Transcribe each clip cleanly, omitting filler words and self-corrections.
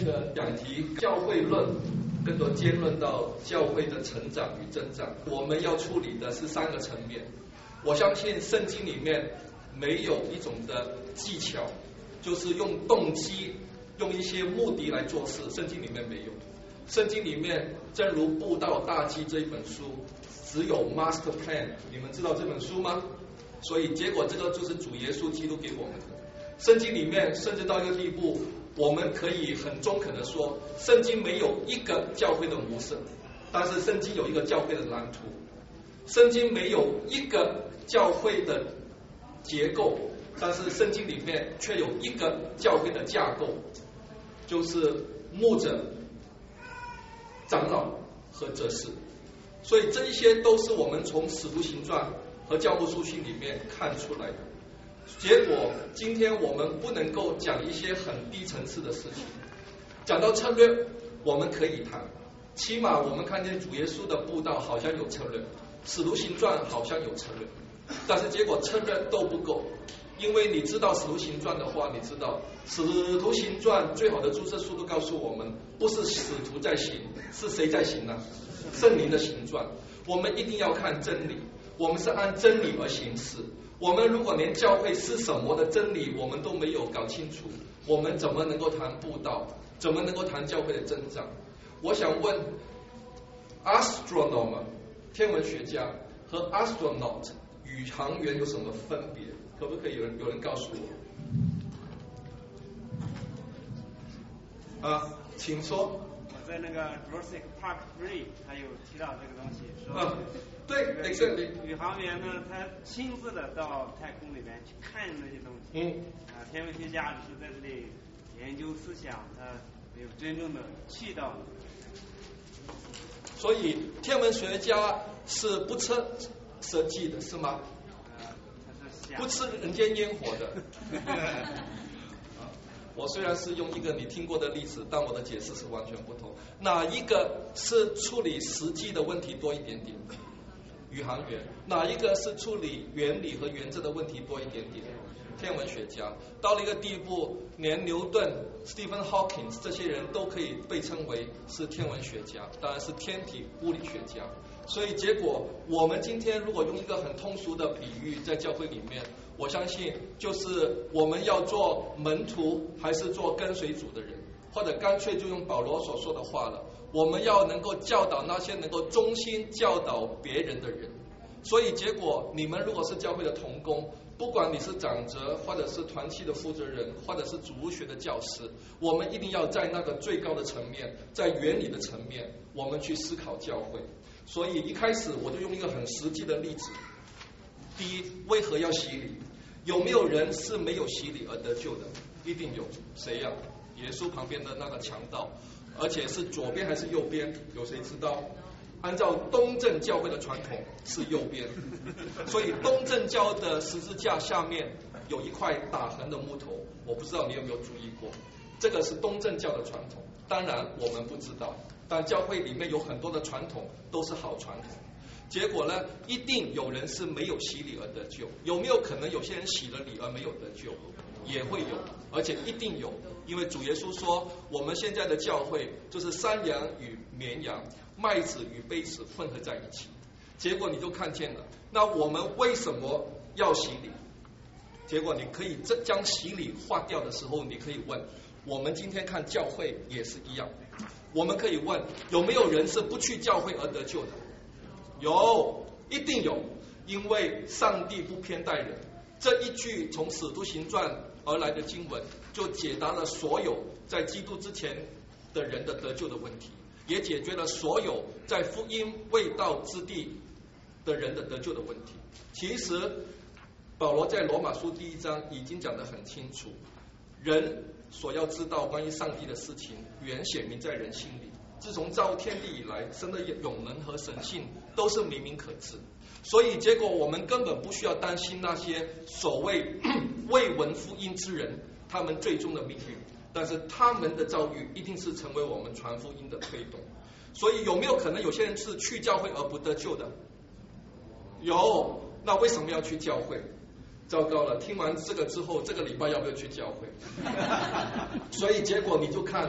个讲题教会论，更多兼论到教会的成长与增长。我们要处理的是3个层面。我相信圣经里面没有一种的技巧，就是用动机、用一些目的来做事，圣经里面没有。圣经里面正如《布道大计》这一本书，只有 Master Plan。你们知道这本书吗？所以结果这个就是主耶稣基督给我们的。圣经里面甚至到一个地步，我们可以很中肯的说，圣经没有一个教会的模式，但是圣经有一个教会的蓝图。圣经没有一个教会的结构，但是圣经里面却有一个教会的架构，就是牧者、长老和执事。所以这一些都是我们从使徒行传和教牧书信里面看出来的。结果今天我们不能够讲一些很低层次的事情，讲到策略我们可以谈，起码我们看见主耶稣的布道好像有策略，使徒行传好像有策略，但是结果策略都不够。因为你知道使徒行传的话，你知道使徒行传最好的注释书都告诉我们，不是使徒在行，是谁在行呢？圣灵的行传。我们一定要看真理，我们是按真理而行事。我们如果连教会是什么的真理我们都没有搞清楚，我们怎么能够谈布道，怎么能够谈教会的增长？我想问 astronomer 天文学家和 astronaut 宇航员有什么分别？可不可以有人告诉我？请说。 我在那个 Jurassic Park 3还有提到这个东西，说对， 宇航员呢，他亲自的到太空里面去看那些东西。天文学家只是在这里研究思想，他没有真正的去到。 所以天文学家是不吃设计的，是吗？不吃人间烟火的。我虽然是用一个你听过的例子，但我的解释是完全不同。哪一个是处理实际的问题多一点点？宇航员。哪一个是处理原理和原则的问题多一点点？天文学家。到了一个地步，连牛顿、Stephen Hawking 这些人都可以被称为是天文学家，当然是天体物理学家。所以结果，我们今天如果用一个很通俗的比喻，在教会里面，我相信就是我们要做门徒，还是做跟随主的人，或者干脆就用保罗所说的话了，我们要能够教导那些能够忠心教导别人的人。所以结果，你们如果是教会的同工，不管你是长者，或者是团契的负责人，或者是主日学的教师，我们一定要在那个最高的层面，在原理的层面，我们去思考教会。所以一开始我就用一个很实际的例子。第一，为何要洗礼？有没有人是没有洗礼而得救的？一定有。谁呀？耶稣旁边的那个强盗，而且是左边还是右边？有谁知道？按照东正教会的传统是右边，所以东正教的十字架下面有一块打横的木头，我不知道你有没有注意过，这个是东正教的传统。当然我们不知道，但教会里面有很多的传统都是好传统。结果呢，一定有人是没有洗礼而得救。有没有可能有些人洗了礼而没有得救？也会有，而且一定有。因为主耶稣说，我们现在的教会就是山羊与绵羊，麦子与稗子混合在一起。结果你就看见了，那我们为什么要洗礼？结果你可以将洗礼划掉的时候，你可以问，我们今天看教会也是一样。我们可以问，有没有人是不去教会而得救的？有，一定有，因为上帝不偏待人。这一句从使徒行传而来的经文，就解答了所有在基督之前的人的得救的问题，也解决了所有在福音未到之地的人的得救的问题。其实保罗在罗马书第1章已经讲得很清楚，人所要知道关于上帝的事情，原显明在人心里。自从造天地以来，神的永能和神性都是明明可知。所以结果我们根本不需要担心那些所谓未闻福音之人，他们最终的命运，但是他们的遭遇一定是成为我们传福音的推动。所以有没有可能有些人是去教会而不得救的？有。那为什么要去教会？糟糕了，听完这个之后，这个礼拜要不要去教会？所以结果你就看了，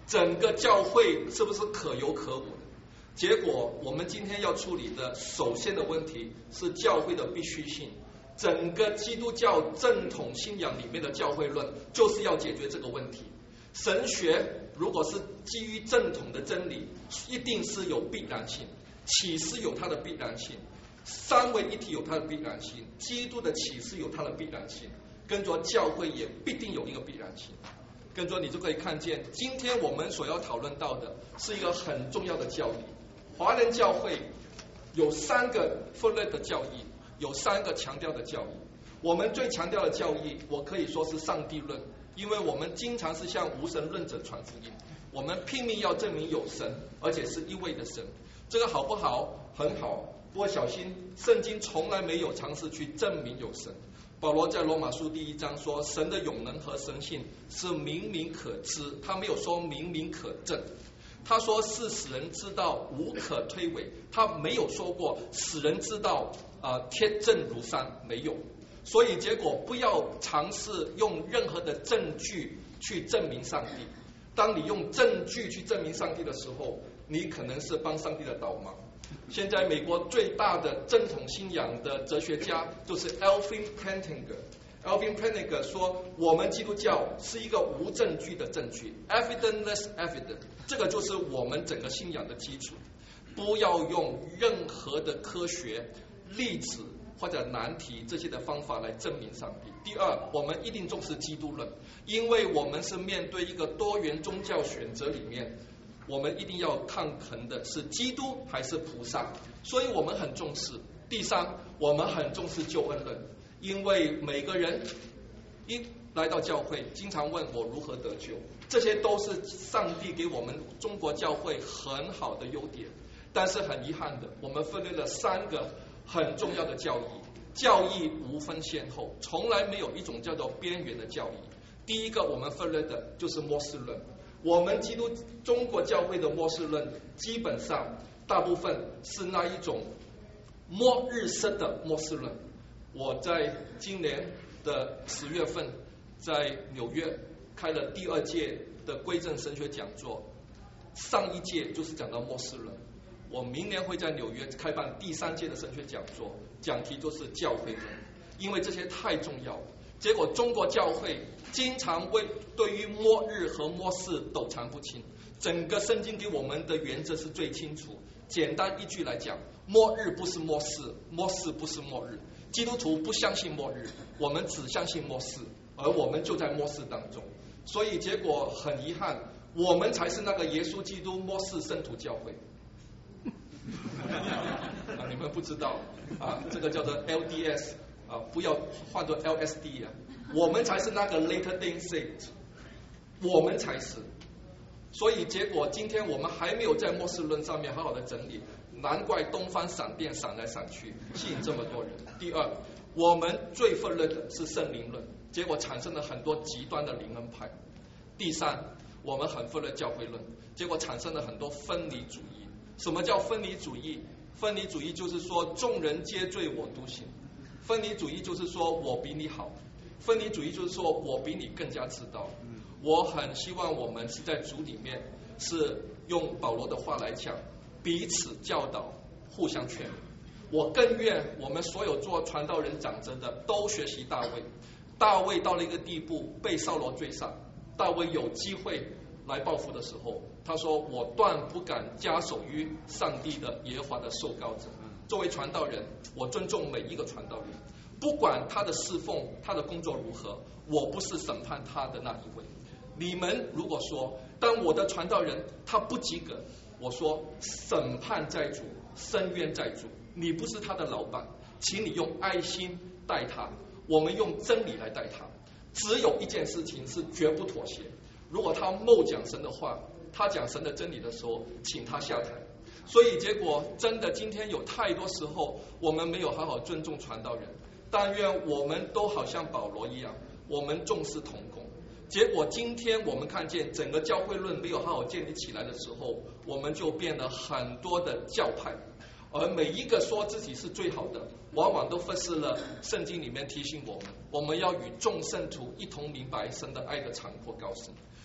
整个教会是不是可有可无的？结果我们今天要处理的首先的问题是教会的必须性。整个基督教正统信仰里面的教会论就是要解决这个问题。神学如果是基于正统的真理，一定是有必然性，启示有它的必然性，三位一体有它的必然性，基督的启示有它的必然性，跟着教会也必定有一个必然性。跟着你就可以看见，今天我们所要讨论到的是一个很重要的教义。华人教会有3个分类的教义，有3个强调的教义。我们最强调的教义，我可以说是上帝论，因为我们经常是向无神论者传福音，我们拼命要证明有神，而且是一位的神。这个好不好？很好，不过小心，圣经从来没有尝试去证明有神。保罗在罗马书第1章说，神的永能和神性是明明可知，他没有说明明可证。他说是使人知道无可推诿，他没有说过使人知道铁证如山，没有。所以结果不要尝试用任何的证据去证明上帝。当你用证据去证明上帝的时候，你可能是帮上帝的倒忙。现在美国最大的正统信仰的哲学家就是 Alvin Plantinga。Alvin Plantinga 说，我们基督教是一个无证据的证据 ，evidenceless evidence， 这个就是我们整个信仰的基础。不要用任何的科学、例子或者难题这些的方法来证明上帝。第二，我们一定重视基督论，因为我们是面对一个多元宗教选择里面，我们一定要抗衡的是基督还是菩萨，所以我们很重视。第三，我们很重视救恩论，因为每个人一来到教会，经常问我如何得救，这些都是上帝给我们中国教会很好的优点。但是很遗憾的，我们分类了3个很重要的教义，教义无分先后，从来没有一种叫做边缘的教义。第一个我们分类的就是末世论。我们中国教会的末世论基本上大部分是那一种末日式的末世论。我在今年的10月份在纽约开了第2届的归正神学讲座，上一届就是讲到末世论。我明年会在纽约开办第3届的神学讲座，讲题就是教会论，因为这些太重要了。结果中国教会经常对于末日和末世抖缠不清，整个圣经给我们的原则是最清楚。简单一句来讲，末日不是末世，末世不是末日。基督徒不相信末日，我们只相信末世，而我们就在末世当中。所以结果很遗憾，我们才是那个耶稣基督末世圣徒教会。你们不知道这个叫做 LDS 不要换作 LSD 我们才是那个 Latter Day Saint， 我们才是。所以结果今天我们还没有在末世论上面好好的整理，难怪东方闪电闪来闪去，吸引这么多人。第二，我们最愤怒的是圣灵论，结果产生了很多极端的灵恩派。第三，我们很愤怒教会论，结果产生了很多分离主义。什么叫分离主义？分离主义就是说众人皆醉我独醒，分离主义就是说我比你好，分离主义就是说我比你更加知道。我很希望我们是在主里面是用保罗的话来讲，彼此教导，互相劝勉。我更愿我们所有做传道人长者的都学习大卫。大卫到了一个地步被扫罗追杀，大卫有机会来报复的时候，他说我断不敢加手于上帝的耶和华的受膏者。作为传道人，我尊重每一个传道人，不管他的侍奉他的工作如何，我不是审判他的那一位。你们如果说当我的传道人他不及格，我说审判在主，伸冤在主，你不是他的老板，请你用爱心待他，我们用真理来待他。只有一件事情是绝不妥协，如果他漏讲神的话，他讲神的真理的时候，请他下台。所以结果真的今天有太多时候我们没有好好尊重传道人，但愿我们都好像保罗一样，我们重视同工。结果今天我们看见整个教会论没有好好建立起来的时候，我们就变了很多的教派，而每一个说自己是最好的，往往都忽视了圣经里面提醒我们要与众圣徒一同明白神的爱的长阔高深。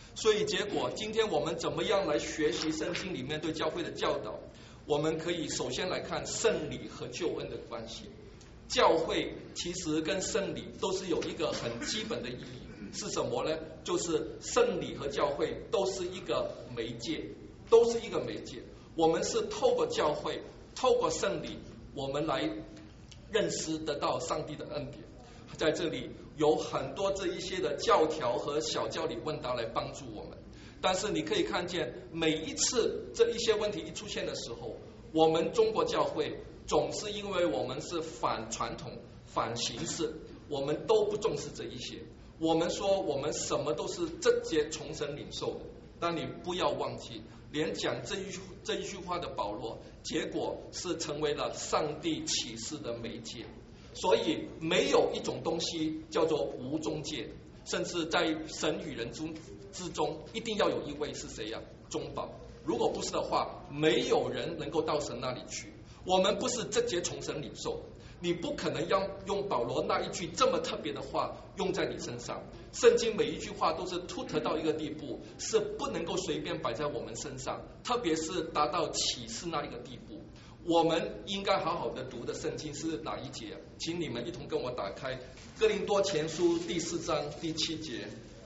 所以结果今天我们怎么样来学习圣经里面对教会的教导？我们可以首先来看圣礼和救恩的关系。教会其实跟圣礼都是有一个很基本的意义，是什么呢？就是圣礼和教会都是一个媒介，都是一个媒介。我们是透过教会，透过圣礼，我们来认识得到上帝的恩典。在这里有很多这一些的教条和小教理问答来帮助我们。但是你可以看见，每一次这一些问题一出现的时候，我们中国教会总是因为我们是反传统、反形式，我们都不重视这一些。我们说我们什么都是直接从神领受的，但你不要忘记，连讲这一句话的保罗，结果是成为了上帝启示的媒介。所以没有一种东西叫做无中介，甚至在神与人之中，一定要有一位是谁呀？中保。如果不是的话，没有人能够到神那里去。我们不是直接从神领受，你不可能要用保罗那一句这么特别的话用在你身上。圣经每一句话都是突特到一个地步，是不能够随便摆在我们身上，特别是达到启示那一个地步。我们应该好好的读的圣经是哪一节？请你们一同跟我打开哥林多前书第4章第7节。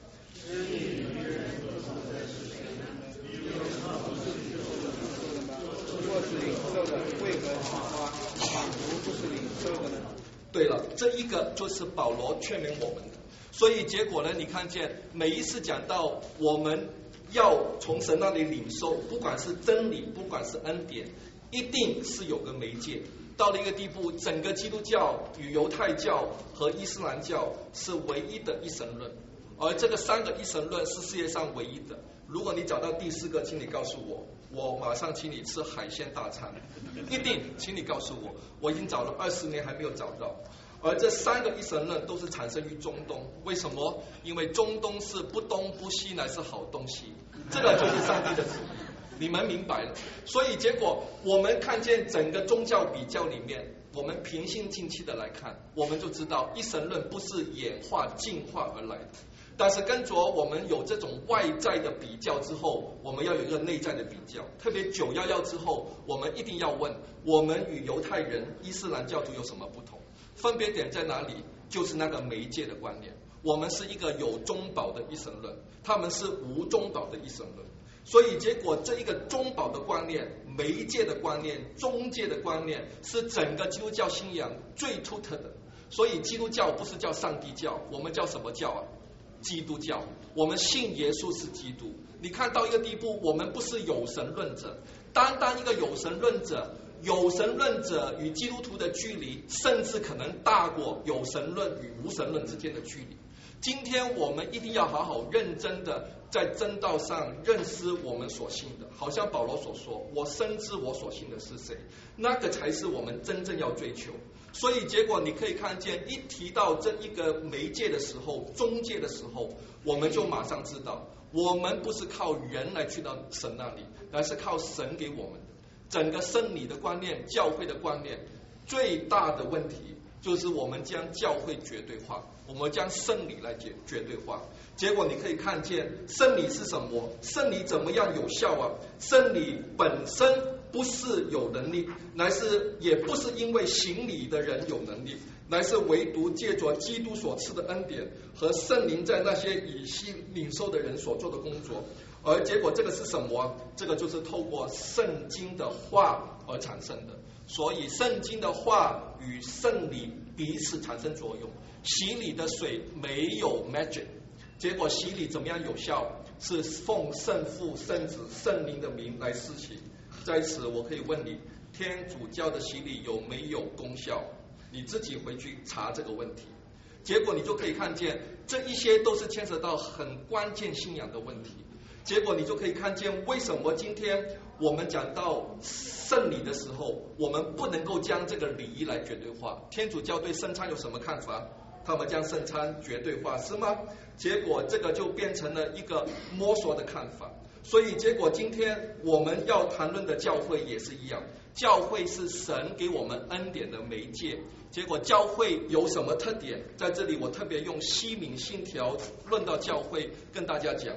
若是领受的，为何喜欢？仿佛不是领受的呢？ 对了，这一个就是保罗劝勉我们的。所以结果呢，你看见每一次讲到我们要从神那里领受，不管是真理，不管是恩典，一定是有个媒介。到了一个地步，整个基督教与犹太教和伊斯兰教是唯一的一神论，而这个3个一神论是世界上唯一的。如果你找到第4个，请你告诉我，我马上请你吃海鲜大餐。一定，请你告诉我，我已经找了20年还没有找到。而这3个一神论都是产生于中东，为什么？因为中东是不东不西，乃是好东西，这个就是上帝的旨意。你们明白了，所以结果我们看见整个宗教比较里面，我们平心静气的来看，我们就知道一神论不是演化进化而来的。但是跟着我们有这种外在的比较之后，我们要有一个内在的比较。特别911之后，我们一定要问，我们与犹太人、伊斯兰教徒有什么不同？分别点在哪里？就是那个媒介的观念。我们是一个有中保的一神论，他们是无中保的一神论。所以结果这一个中保的观念、媒介的观念、中介的观念，是整个基督教信仰最突特的。所以基督教不是叫上帝教，我们叫什么教啊？基督教。我们信耶稣是基督。你看到一个地步，我们不是有神论者，单单一个有神论者，有神论者与基督徒的距离，甚至可能大过有神论与无神论之间的距离。今天我们一定要好好认真的在真道上认识我们所信的，好像保罗所说，我深知我所信的是谁，那个才是我们真正要追求。所以结果你可以看见，一提到这一个媒介的时候，中介的时候，我们就马上知道，我们不是靠人来去到神那里，而是靠神给我们的。整个圣礼的观念，教会的观念，最大的问题就是我们将教会绝对化，我们将圣礼来绝对化。结果你可以看见圣礼是什么？圣礼怎么样有效啊？圣礼本身不是有能力，也不是因为行礼的人有能力，乃是唯独借着基督所赐的恩典和圣灵在那些以心领受的人所做的工作。而结果这个是什么？这个就是透过圣经的话而产生的。所以圣经的话与圣礼彼此产生作用。洗礼的水没有 magic， 结果洗礼怎么样有效？是奉圣父、圣子、圣灵的名来施洗。在此我可以问你，天主教的洗礼有没有功效？你自己回去查这个问题。结果你就可以看见，这一些都是牵扯到很关键信仰的问题。结果你就可以看见，为什么今天我们讲到圣礼的时候，我们不能够将这个礼仪来绝对化。天主教对圣餐有什么看法？他们将圣餐绝对化，是吗？结果这个就变成了一个摸索的看法。所以结果今天我们要谈论的教会也是一样，教会是神给我们恩典的媒介。结果教会有什么特点？在这里我特别用西敏信条论到教会跟大家讲。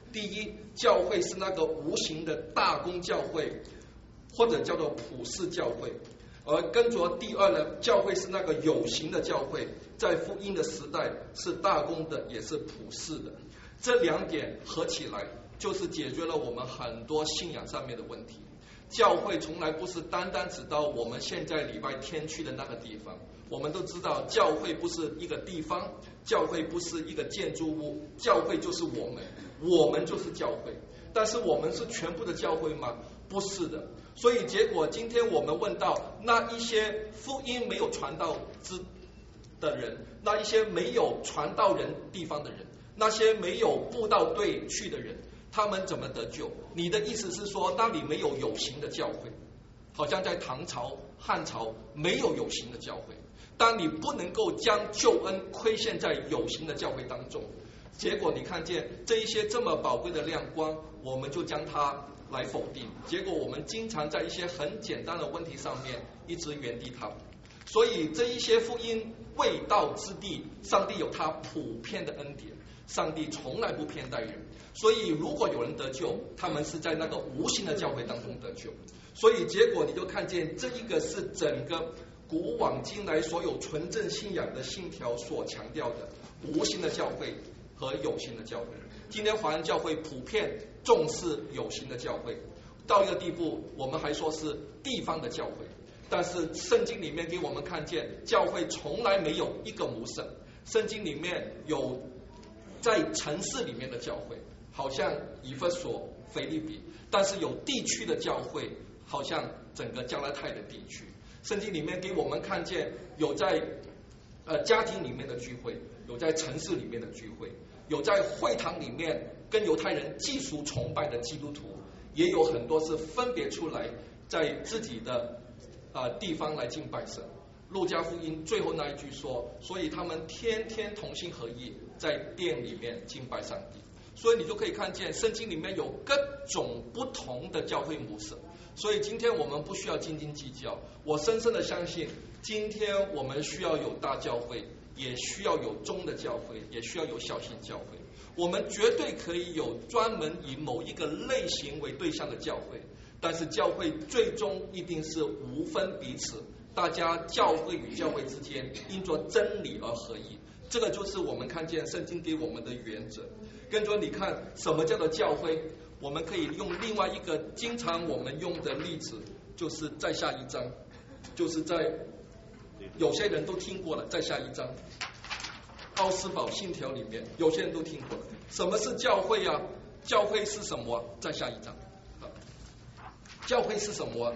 第一，教会是那个无形的大公教会，或者叫做普世教会。而跟着第二呢，教会是那个有形的教会，在福音的时代是大公的，也是普世的。这两点合起来，就是解决了我们很多信仰上面的问题。教会从来不是单单指到我们现在礼拜天去的那个地方。我们都知道，教会不是一个地方，教会不是一个建筑物，教会就是我们，我们就是教会。但是我们是全部的教会吗？不是的。所以结果今天我们问到那一些福音没有传到的人，那一些没有传道人地方的人，那些没有布道队去的人，他们怎么得救？你的意思是说那里没有有形的教会，好像在唐朝汉朝没有有形的教会。当你不能够将救恩亏欠在有形的教会当中，结果你看见这一些这么宝贵的亮光，我们就将它来否定。结果我们经常在一些很简单的问题上面一直原地踏步。所以这一些福音未到之地，上帝有他普遍的恩典，上帝从来不偏待人。所以如果有人得救，他们是在那个无形的教会当中得救。所以结果你就看见这一个是整个古往今来所有纯正信仰的信条所强调的无形的教会和有形的教会。今天华人教会普遍重视有形的教会，到一个地步我们还说是地方的教会。但是圣经里面给我们看见，教会从来没有一个母省。圣经里面有在城市里面的教会，好像以弗所、腓立比，但是有地区的教会，好像整个加拉太的地区。圣经里面给我们看见有在家庭里面的聚会，有在城市里面的聚会，有在会堂里面跟犹太人祭俗崇拜的基督徒，也有很多是分别出来在自己的地方来敬拜神。路加福音最后那一句说，所以他们天天同心合意在殿里面敬拜上帝。所以你就可以看见圣经里面有各种不同的教会模式。所以今天我们不需要斤斤计较，我深深的相信今天我们需要有大教会，也需要有中的教会，也需要有小型教会。我们绝对可以有专门以某一个类型为对象的教会，但是教会最终一定是无分彼此，大家教会与教会之间因着真理而合一。这个就是我们看见圣经给我们的原则。跟着你看什么叫做教会，我们可以用另外一个经常我们用的例子，就是在下一章，就是在有些人都听过了，在下一章奥斯堡信条里面有些人都听过了。什么是教会啊？教会是什么？在下一章教会是什么？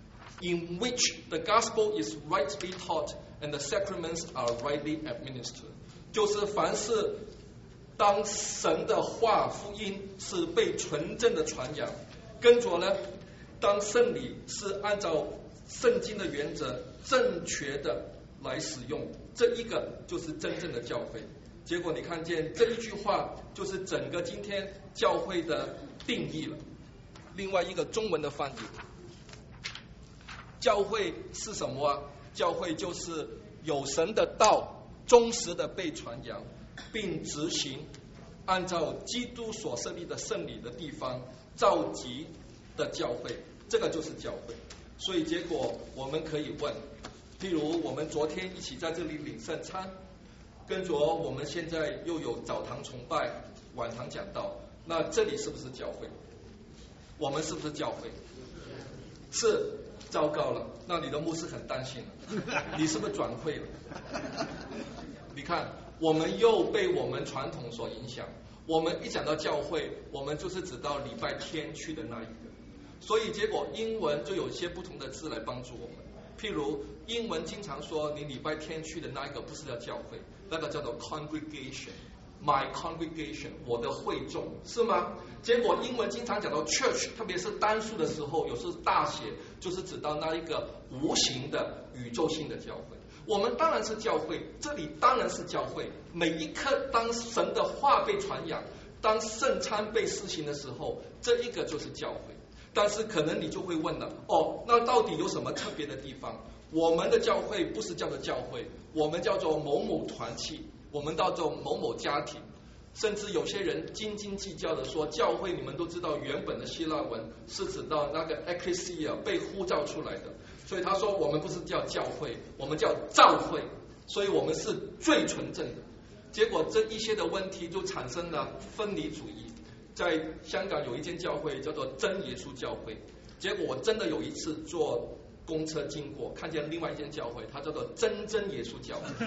In which the gospel is rightly taught and the sacraments are rightly administered， 就是凡是当神的话福音是被纯正的传扬，跟着呢，当圣礼是按照圣经的原则正确的来使用，这一个就是真正的教会。结果你看见这一句话就是整个今天教会的定义了。另外一个中文的翻译，教会是什么啊？教会就是有神的道忠实的被传扬，并执行按照基督所设立的圣礼的地方召集的教会，这个就是教会。所以结果我们可以问，譬如我们昨天一起在这里领圣餐，跟着我们现在又有早堂崇拜、晚堂讲道，那这里是不是教会？我们是不是教会？是。糟糕了，那你的牧师很担心了，你是不是转会了？你看，我们又被我们传统所影响。我们一讲到教会，我们就是指到礼拜天去的那一个，所以结果英文就有一些不同的字来帮助我们。譬如英文经常说你礼拜天去的那一个不是叫教会，那个叫做 congregation。My congregation， 我的会众，是吗？结果英文经常讲到 church， 特别是单数的时候，有时候大写，就是指到那一个无形的宇宙性的教会。我们当然是教会，这里当然是教会。每一刻当神的话被传扬，当圣餐被施行的时候，这一个就是教会。但是可能你就会问了，那到底有什么特别的地方？我们的教会不是叫做教会，我们叫做某某团契，我们叫做某某家庭。 甚至有些人斤斤计较的说，教会你们都知道原本的希腊文是指到那个 ecclesia 被呼召出来的，所以他说我们不是叫教会，我们叫召会，所以我们是最纯正的。结果这一些的问题就产生了分离主义。在香港有一间教会叫做真耶稣教会，结果我真的有一次坐公车经过，看见另外一间教会，它叫做真耶稣教会。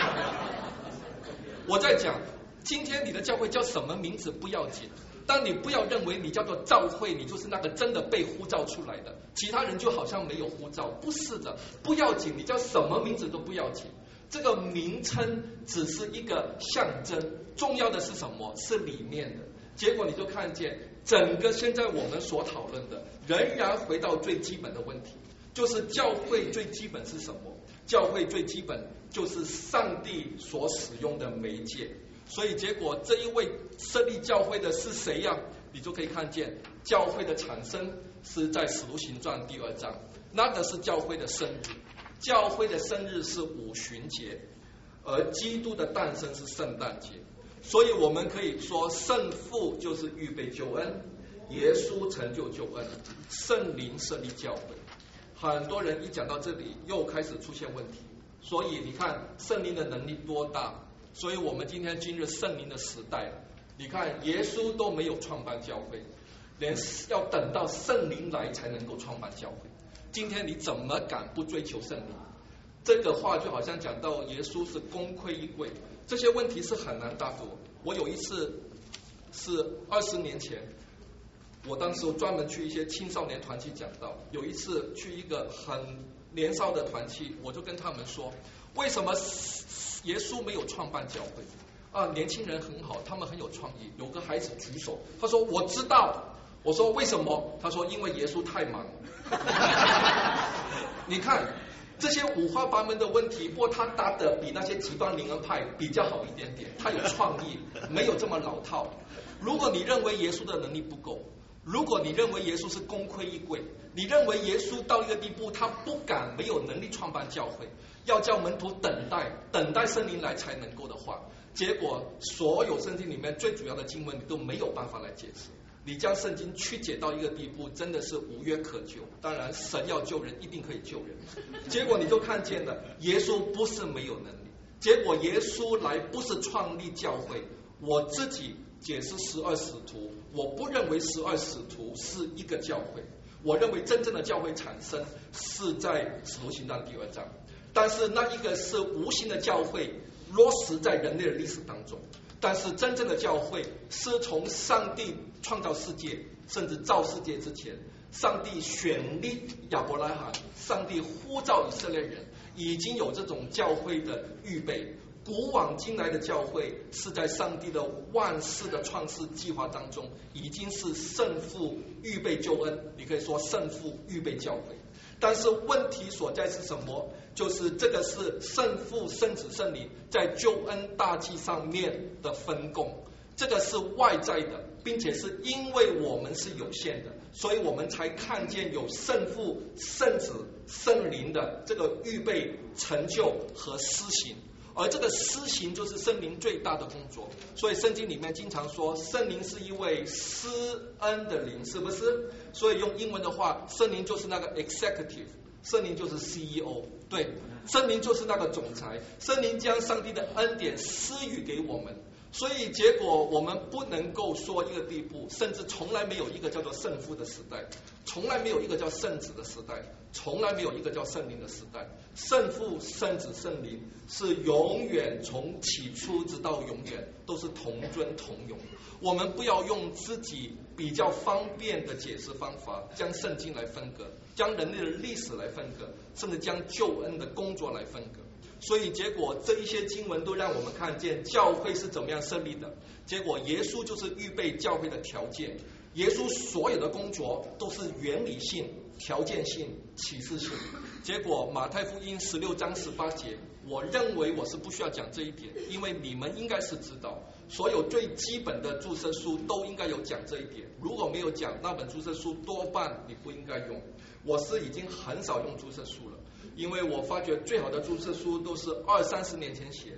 我在讲，今天你的教会叫什么名字不要紧，但你不要认为你叫做召会，你就是那个真的被呼召出来的，其他人就好像没有呼召，不是的，不要紧，你叫什么名字都不要紧，这个名称只是一个象征，重要的是什么？是里面的。结果你就看见整个现在我们所讨论的，仍然回到最基本的问题，就是教会最基本是什么？教会最基本就是上帝所使用的媒介。所以结果这一位设立教会的是谁呀？你就可以看见教会的产生是在使徒行传第2章，那个是教会的生日，教会的生日是五旬节，而基督的诞生是圣诞节。所以我们可以说圣父就是预备救恩，耶稣成就救恩，圣灵设立教会。很多人一讲到这里又开始出现问题，所以你看圣灵的能力多大，所以我们今天进入圣灵的时代了。你看耶稣都没有创办教会，连要等到圣灵来才能够创办教会，今天你怎么敢不追求圣灵？这个话就好像讲到耶稣是功亏一篑，这些问题是很难答复。我有一次是20年前，我当时专门去一些青少年团体讲道，有一次去一个很年少的团体，我就跟他们说，为什么耶稣没有创办教会啊？年轻人很好，他们很有创意。有个孩子举手，他说我知道。我说为什么？他说因为耶稣太忙了。你看这些五花八门的问题，不过他答的比那些极端灵恩派比较好一点点，他有创意，没有这么老套。如果你认为耶稣的能力不够，如果你认为耶稣是功亏一篑，你认为耶稣到一个地步他不敢没有能力创办教会，要叫门徒等待圣灵来才能够的话，结果所有圣经里面最主要的经文你都没有办法来解释，你将圣经曲解到一个地步，真的是无约可救。当然神要救人一定可以救人，结果你就看见了耶稣不是没有能力，结果耶稣来不是创立教会。我自己解释12使徒，我不认为12使徒是一个教会，我认为真正的教会产生是在使徒行传第2章，但是那一个是无形的教会落实在人类的历史当中，但是真正的教会是从上帝创造世界甚至造世界之前，上帝选立亚伯拉罕，上帝呼召以色列人，已经有这种教会的预备。古往今来的教会是在上帝的万事的创世计划当中，已经是圣父预备救恩，你可以说圣父预备教会。但是问题所在是什么？就是这个是圣父圣子圣灵在救恩大计上面的分工，这个是外在的，并且是因为我们是有限的，所以我们才看见有圣父圣子圣灵的这个预备成就和施行，而这个施行就是圣灵最大的工作。所以圣经里面经常说圣灵是一位施恩的灵，是不是？所以用英文的话，圣灵就是那个 executive， 圣灵就是 CEO， 对，圣灵就是那个总裁，圣灵将上帝的恩典施予给我们。所以结果我们不能够说一个地步，甚至从来没有一个叫做圣父的时代，从来没有一个叫圣子的时代，从来没有一个叫圣灵的时代。圣父圣子圣灵是永远从起初直到永远都是同尊同荣。我们不要用自己比较方便的解释方法将圣经来分割，将人类的历史来分割，甚至将救恩的工作来分割。所以结果这一些经文都让我们看见教会是怎么样设立的。结果耶稣就是预备教会的条件，耶稣所有的工作都是原理性、条件性、启示性。结果马太福音16章18节，我认为我是不需要讲这一点，因为你们应该是知道，所有最基本的注释书都应该有讲这一点。如果没有讲，那本注释书多半你不应该用。我是已经很少用注释书了，因为我发觉最好的注释书都是20-30年前写的。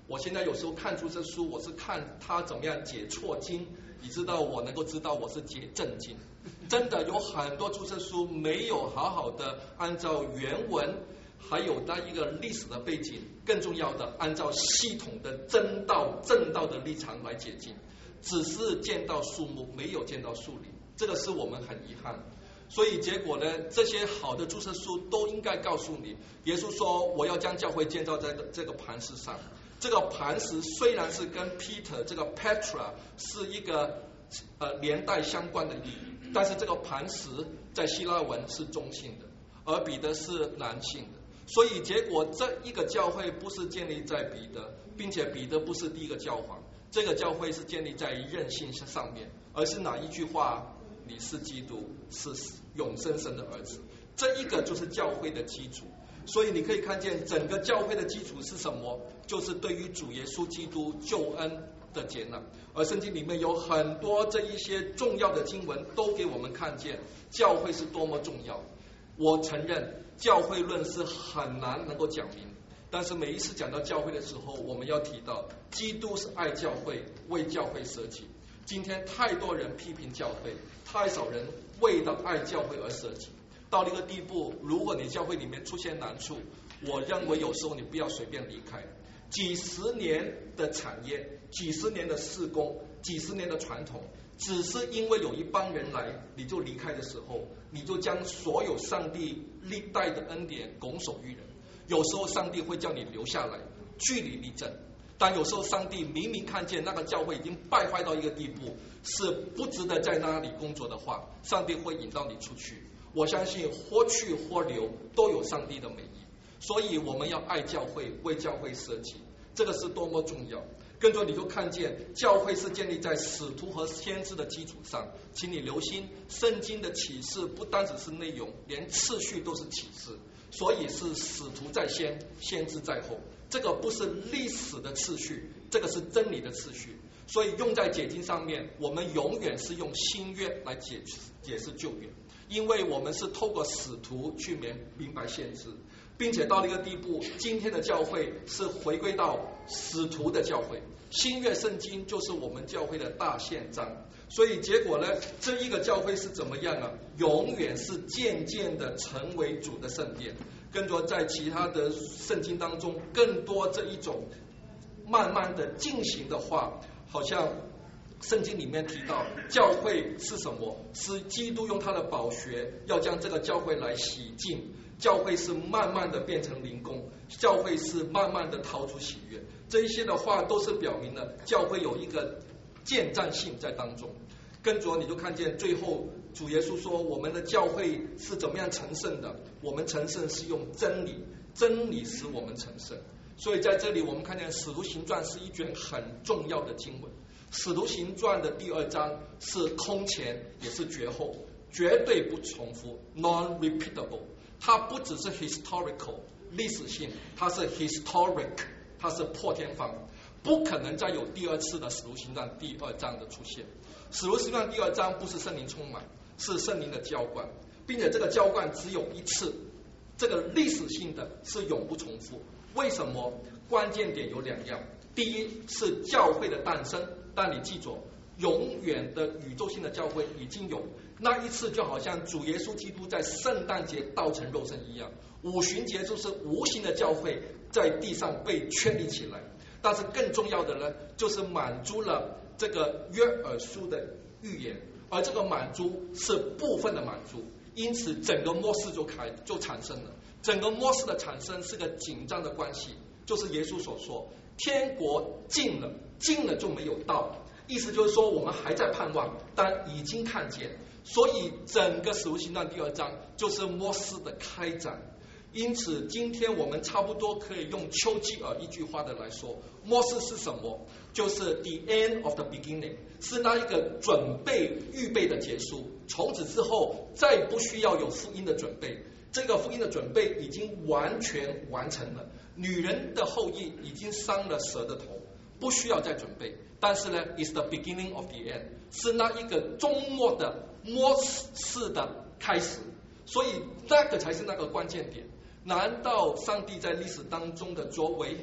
我现在有时候看注释书，我是看他怎么样解错经，你知道我能够知道我是解正经。真的有很多注释书没有好好的按照原文，还有那一个历史的背景，更重要的按照系统的正道的立场来解经，只是见到树木，没有见到树林，这个是我们很遗憾。所以结果呢，这些好的注释书都应该告诉你，耶稣说我要将教会建造在这个磐石上。这个磐石虽然是跟 Peter 这个 Petra 是一个连带相关的意义，但是这个磐石在希腊文是中性的，而彼得是男性的，所以结果这一个教会不是建立在彼得，并且彼得不是第一个教皇，这个教会是建立在任性上面，而是哪一句话？你是基督，是永生神的儿子，这一个就是教会的基础。所以你可以看见整个教会的基础是什么？就是对于主耶稣基督救恩的接纳。而圣经里面有很多这一些重要的经文都给我们看见教会是多么重要。我承认教会论是很难能够讲明，但是每一次讲到教会的时候，我们要提到基督是爱教会，为教会舍己。今天太多人批评教会，太少人为了爱教会而舍己。到了一个地步，如果你教会里面出现难处，我认为有时候你不要随便离开。几十年的产业，几十年的事工，几十年的传统，只是因为有一帮人来，你就离开的时候，你就将所有上帝历代的恩典拱手于人。有时候上帝会叫你留下来，据理力争。但有时候上帝明明看见那个教会已经败坏到一个地步，是不值得在那里工作的话，上帝会引导你出去。我相信或去或留都有上帝的美意，所以我们要爱教会，为教会舍己，这个是多么重要。跟着你就看见教会是建立在使徒和先知的基础上，请你留心圣经的启示不单只是内容，连次序都是启示，所以是使徒在先，先知在后。这个不是历史的次序，这个是真理的次序。所以用在解经上面，我们永远是用新约来解释旧约，因为我们是透过使徒去明白先知，并且到了一个地步，今天的教会是回归到使徒的教会，新约圣经就是我们教会的大宪章。所以结果呢，这一个教会是怎么样啊？永远是渐渐的成为主的圣殿。跟着在其他的圣经当中，更多这一种慢慢的进行的话，好像圣经里面提到教会是什么？是基督用他的宝血要将这个教会来洗净，教会是慢慢的变成灵宫，教会是慢慢的逃出喜悦。这一些的话都是表明了教会有一个渐战性在当中。跟着你就看见最后主耶稣说我们的教会是怎么样成圣的，我们成圣是用真理，真理使我们成圣。所以在这里我们看见使徒行传是一卷很重要的经文。使徒行传的第2章是空前也是绝后，绝对不重复 non-repeatable， 它不只是 historical 历史性，它是 historic， 它是破天荒，不可能再有第二次的使徒行传第2章的出现。使徒行传第2章不是圣灵充满，是圣灵的浇灌，并且这个浇灌只有一次，这个历史性的是永不重复。为什么？关键点有2样，第一是教会的诞生，但你记住，永远的宇宙性的教会已经有，那一次就好像主耶稣基督在圣诞节道成肉身一样，五旬节就是无形的教会在地上被确立起来。但是更重要的呢，就是满足了这个约珥书的预言，而这个满足是部分的满足，因此整个末世就产生了。整个末世的产生是个紧张的关系，就是耶稣所说天国近了，近了就没有到，意思就是说我们还在盼望，但已经看见。所以整个使徒行传第2章就是末世的开展。因此今天我们差不多可以用丘吉尔一句话的来说，末世是什么？就是 the end of the beginning， 是那一个准备预备的结束，从此之后再不需要有福音的准备，这个福音的准备已经完全完成了。女人的后裔已经伤了蛇的头，不需要再准备。但是呢 is the beginning of the end， 是那一个终末的末世的开始，所以那个才是那个关键点。难道上帝在历史当中的作为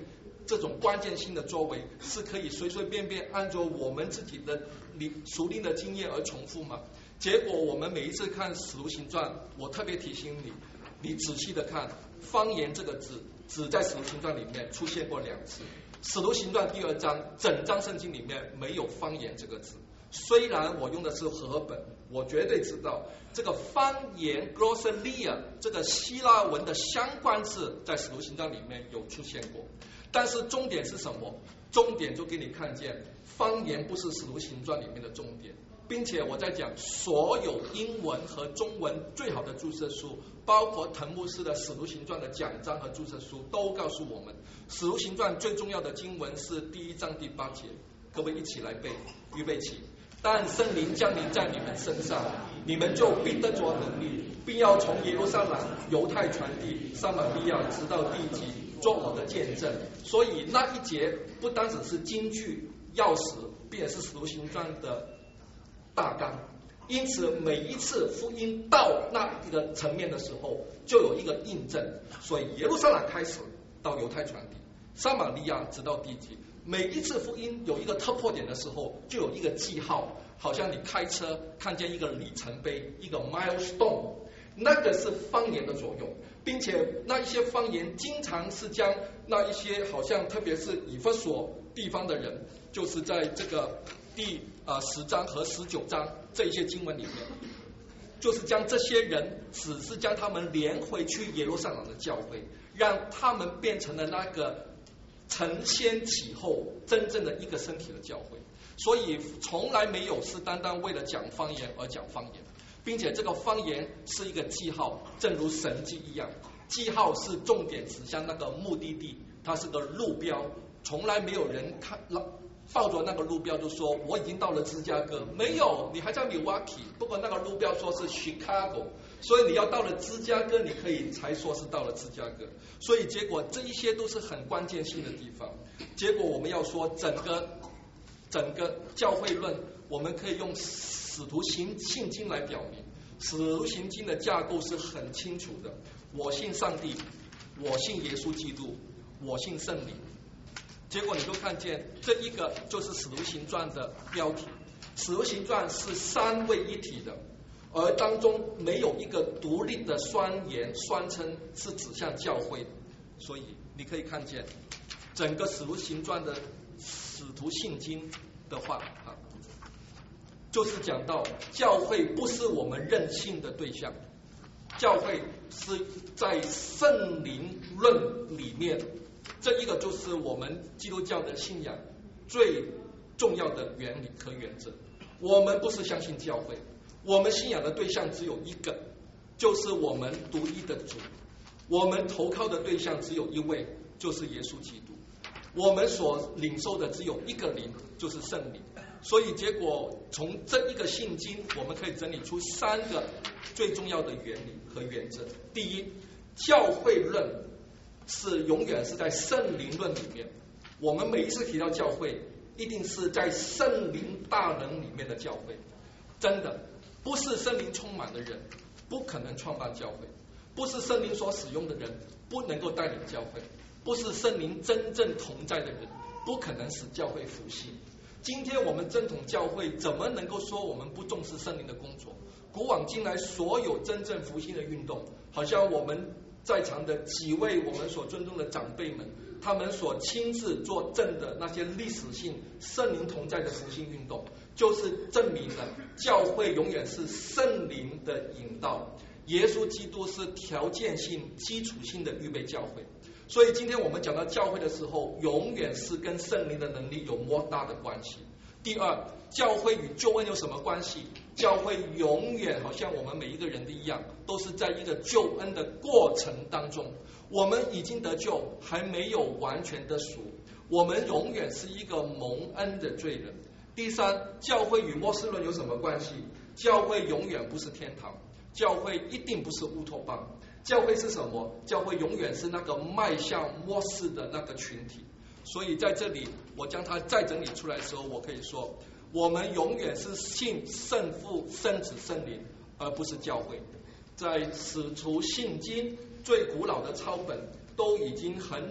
这种关键性的作为是可以随随便便按照我们自己的熟练的经验而重复吗？结果我们每一次看使徒行传，我特别提醒你，你仔细的看，方言这个字只在使徒行传里面出现过2次。使徒行传第2章整章圣经里面没有方言这个字，虽然我用的是和合本，我绝对知道这个方言 glossalia 这个希腊文的相关字在使徒行传里面有出现过，但是重点是什么？重点就给你看见方言不是使徒行传里面的重点，并且我在讲所有英文和中文最好的注释书，包括滕牧师的使徒行传的讲章和注释书，都告诉我们使徒行传最重要的经文是第1章第8节，各位一起来背，预备起。但圣灵降临在你们身上，你们就必得着能力，并要从耶路撒冷、犹太传递、撒玛利亚直到地极，做我的见证。所以那一节不单只是金句钥匙，并且是使徒行传的大纲。因此每一次福音到那一个层面的时候，就有一个印证。所以耶路撒冷开始到犹太传递，撒玛利亚直到地极。每一次福音有一个突破点的时候，就有一个记号，好像你开车看见一个里程碑，一个 milestone， 那个是方言的作用，并且那一些方言经常是将那一些好像特别是以弗所地方的人，就是在这个第10章和19章这一些经文里面，就是将这些人只是将他们连回去耶路撒冷的教会，让他们变成了那个承先启后真正的一个身体的教会。所以从来没有是单单为了讲方言而讲方言，并且这个方言是一个记号，正如神迹一样，记号是重点指向那个目的地，它是个路标。从来没有人抱着那个路标就说我已经到了芝加哥，没有，你还在 Milwaukee， 不过那个路标说是 Chicago， 所以你要到了芝加哥，你可以才说是到了芝加哥。所以结果这一些都是很关键性的地方。结果我们要说整个教会论，我们可以用使徒信经来表明。使徒信经的架构是很清楚的，我信上帝，我信耶稣基督，我信圣灵。结果你就看见这一个就是使徒行传的标题，使徒行传是3位一体的，而当中没有一个独立的双言双称是指向教会。所以你可以看见整个使徒行传的使徒信经的话就是讲到教会不是我们任性的对象，教会是在圣灵论里面，这一个就是我们基督教的信仰最重要的原理和原则。我们不是相信教会，我们信仰的对象只有一个，就是我们独一的主，我们投靠的对象只有一位，就是耶稣基督，我们所领受的只有一个灵，就是圣灵。所以结果从这一个信经，我们可以整理出3个最重要的原理和原则。第一，教会论是永远是在圣灵论里面，我们每一次提到教会，一定是在圣灵大能里面的教会。真的，不是圣灵充满的人不可能创办教会，不是圣灵所使用的人不能够带领教会，不是圣灵真正同在的人不可能使教会复兴。今天我们正统教会怎么能够说我们不重视圣灵的工作？古往今来所有真正复兴的运动，好像我们在场的几位我们所尊重的长辈们，他们所亲自作证的那些历史性圣灵同在的复兴运动，就是证明了教会永远是圣灵的引导，耶稣基督是条件性基础性的预备教会。所以今天我们讲到教会的时候，永远是跟圣灵的能力有莫大的关系。第二，教会与救恩有什么关系？教会永远好像我们每一个人的一样，都是在一个救恩的过程当中，我们已经得救，还没有完全的赎，我们永远是一个蒙恩的罪人。第三，教会与末世论有什么关系？教会永远不是天堂，教会一定不是乌托邦。教会是什么？教会永远是那个迈向末世的那个群体。所以在这里我将它再整理出来的时候，我可以说我们永远是信圣父圣子圣灵，而不是教会。在使徒信经最古老的抄本都已经很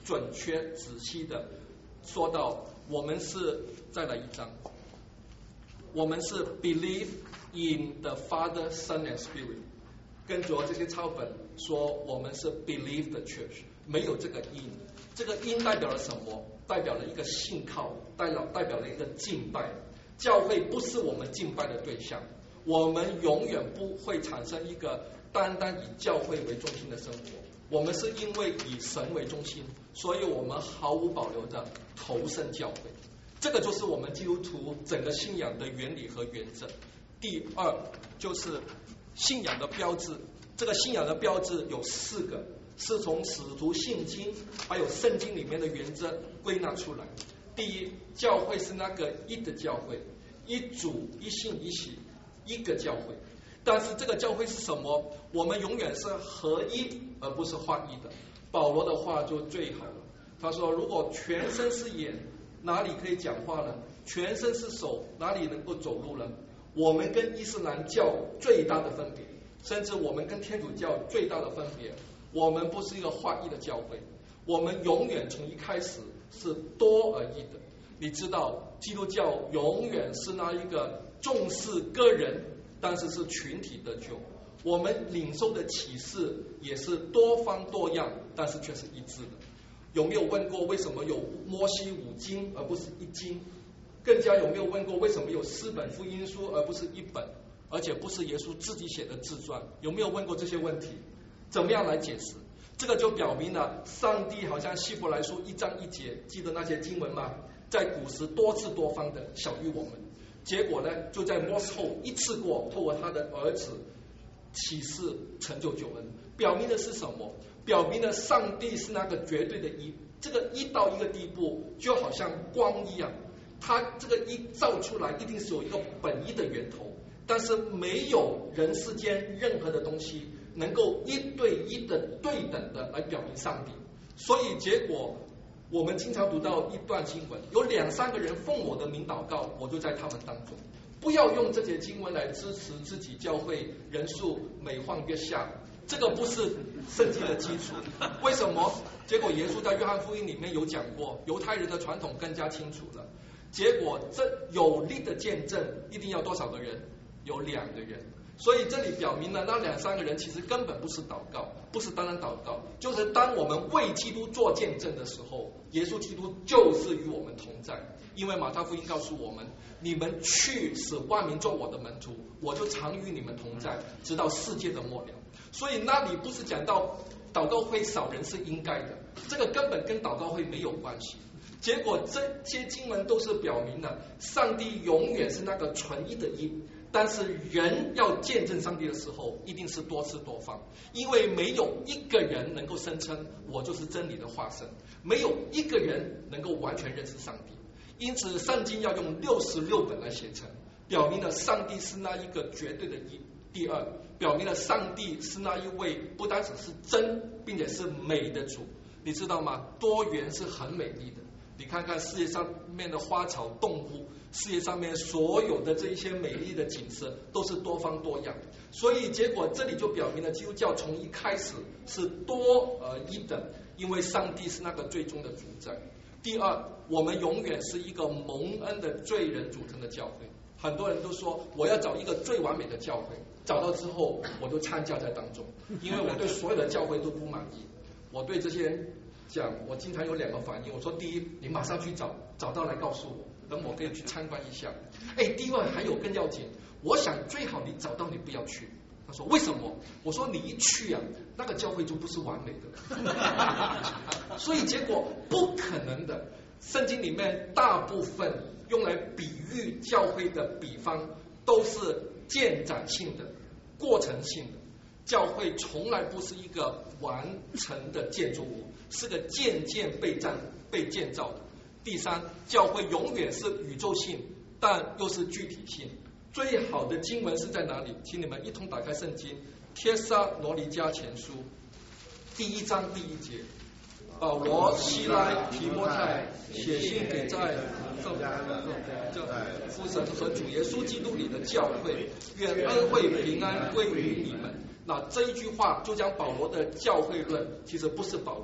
准确仔细的说到，我们是再来一章，我们是 believe in the Father, Son and Spirit。跟着这些抄本说，我们是 believe the church， 没有这个因。这个因代表了什么？代表了一个信靠，代表了一个敬拜。教会不是我们敬拜的对象，我们永远不会产生一个单单以教会为中心的生活。我们是因为以神为中心，所以我们毫无保留的投身教会。这个就是我们基督徒整个信仰的原理和原则。第二就是信仰的标志，这个信仰的标志有4个，是从使徒信经还有圣经里面的原则归纳出来。第一，教会是那个一的教会，一主一信一洗，一个教会。但是这个教会是什么？我们永远是合一而不是划一的。保罗的话就最好了，他说如果全身是眼，哪里可以讲话呢？全身是手，哪里能够走路呢？我们跟伊斯兰教最大的分别，甚至我们跟天主教最大的分别，我们不是一个划一的教会，我们永远从一开始是多而一的。你知道基督教永远是那一个重视个人，但是是群体得救。我们领受的启示也是多方多样，但是却是一致的。有没有问过为什么有摩西5经而不是1经？更加有没有问过为什么有4本福音书而不是1本，而且不是耶稣自己写的自传？有没有问过这些问题？怎么样来解释？这个就表明了上帝好像希伯来书1章1节，记得那些经文吗？在古时多次多方的小于我们，结果呢就在末世后一次过透过他的儿子启示成就救恩。表明的是什么？表明了上帝是那个绝对的一，这个一到一个地步就好像光一样，它这个一造出来一定是有一个本一的源头，但是没有人世间任何的东西能够1对1的对等的来表明上帝。所以结果我们经常读到一段经文，有2、3个人奉我的名祷告，我就在他们当中。不要用这些经文来支持自己教会人数每况愈下，这个不是圣经的基础。为什么？结果耶稣在约翰福音里面有讲过，犹太人的传统更加清楚了。结果这有力的见证一定要多少个人？有2个人。所以这里表明了那2、3个人其实根本不是祷告，不是单单祷告，就是当我们为基督做见证的时候，耶稣基督就是与我们同在。因为马太福音告诉我们，你们去使万民做我的门徒，我就常与你们同在，直到世界的末了。所以那里不是讲到祷告会少人是应该的，这个根本跟祷告会没有关系。结果这些经文都是表明了上帝永远是那个纯一的一，但是人要见证上帝的时候一定是多次多方，因为没有1个人能够声称我就是真理的化身，没有1个人能够完全认识上帝。因此圣经要用66本来写成，表明了上帝是那一个绝对的一。第二，表明了上帝是那一位不单只是真并且是美的主。你知道吗？多元是很美丽的，你看看世界上面的花草动物，世界上面所有的这一些美丽的景色都是多方多样。所以结果这里就表明了基督教从一开始是多而一的，因为上帝是那个最终的主宰。第二，我们永远是一个蒙恩的罪人组成的教会。很多人都说我要找一个最完美的教会，找到之后我就参加在当中，因为我对所有的教会都不满意。我对这些人讲，我经常有2个反应。我说第一，你马上去找到来告诉我，等我可以去参观一下。第二还有更要紧，我想最好你找到你不要去。他说为什么？我说你一去啊，那个教会就不是完美的。所以结果不可能的。圣经里面大部分用来比喻教会的比方都是渐展性的、过程性的。教会从来不是一个完成的建筑物，是个渐渐被建造的。第三，教会永远是宇宙性，但又是具体性。最好的经文是在哪里？请你们一同打开圣经，帖撒罗尼迦前书第1章第1节。保罗、西拉、提摩太写信给在父神和主耶稣基督里的教会，愿恩惠平安归于你们。那这一句话就将保罗的教会论，其实不是保罗，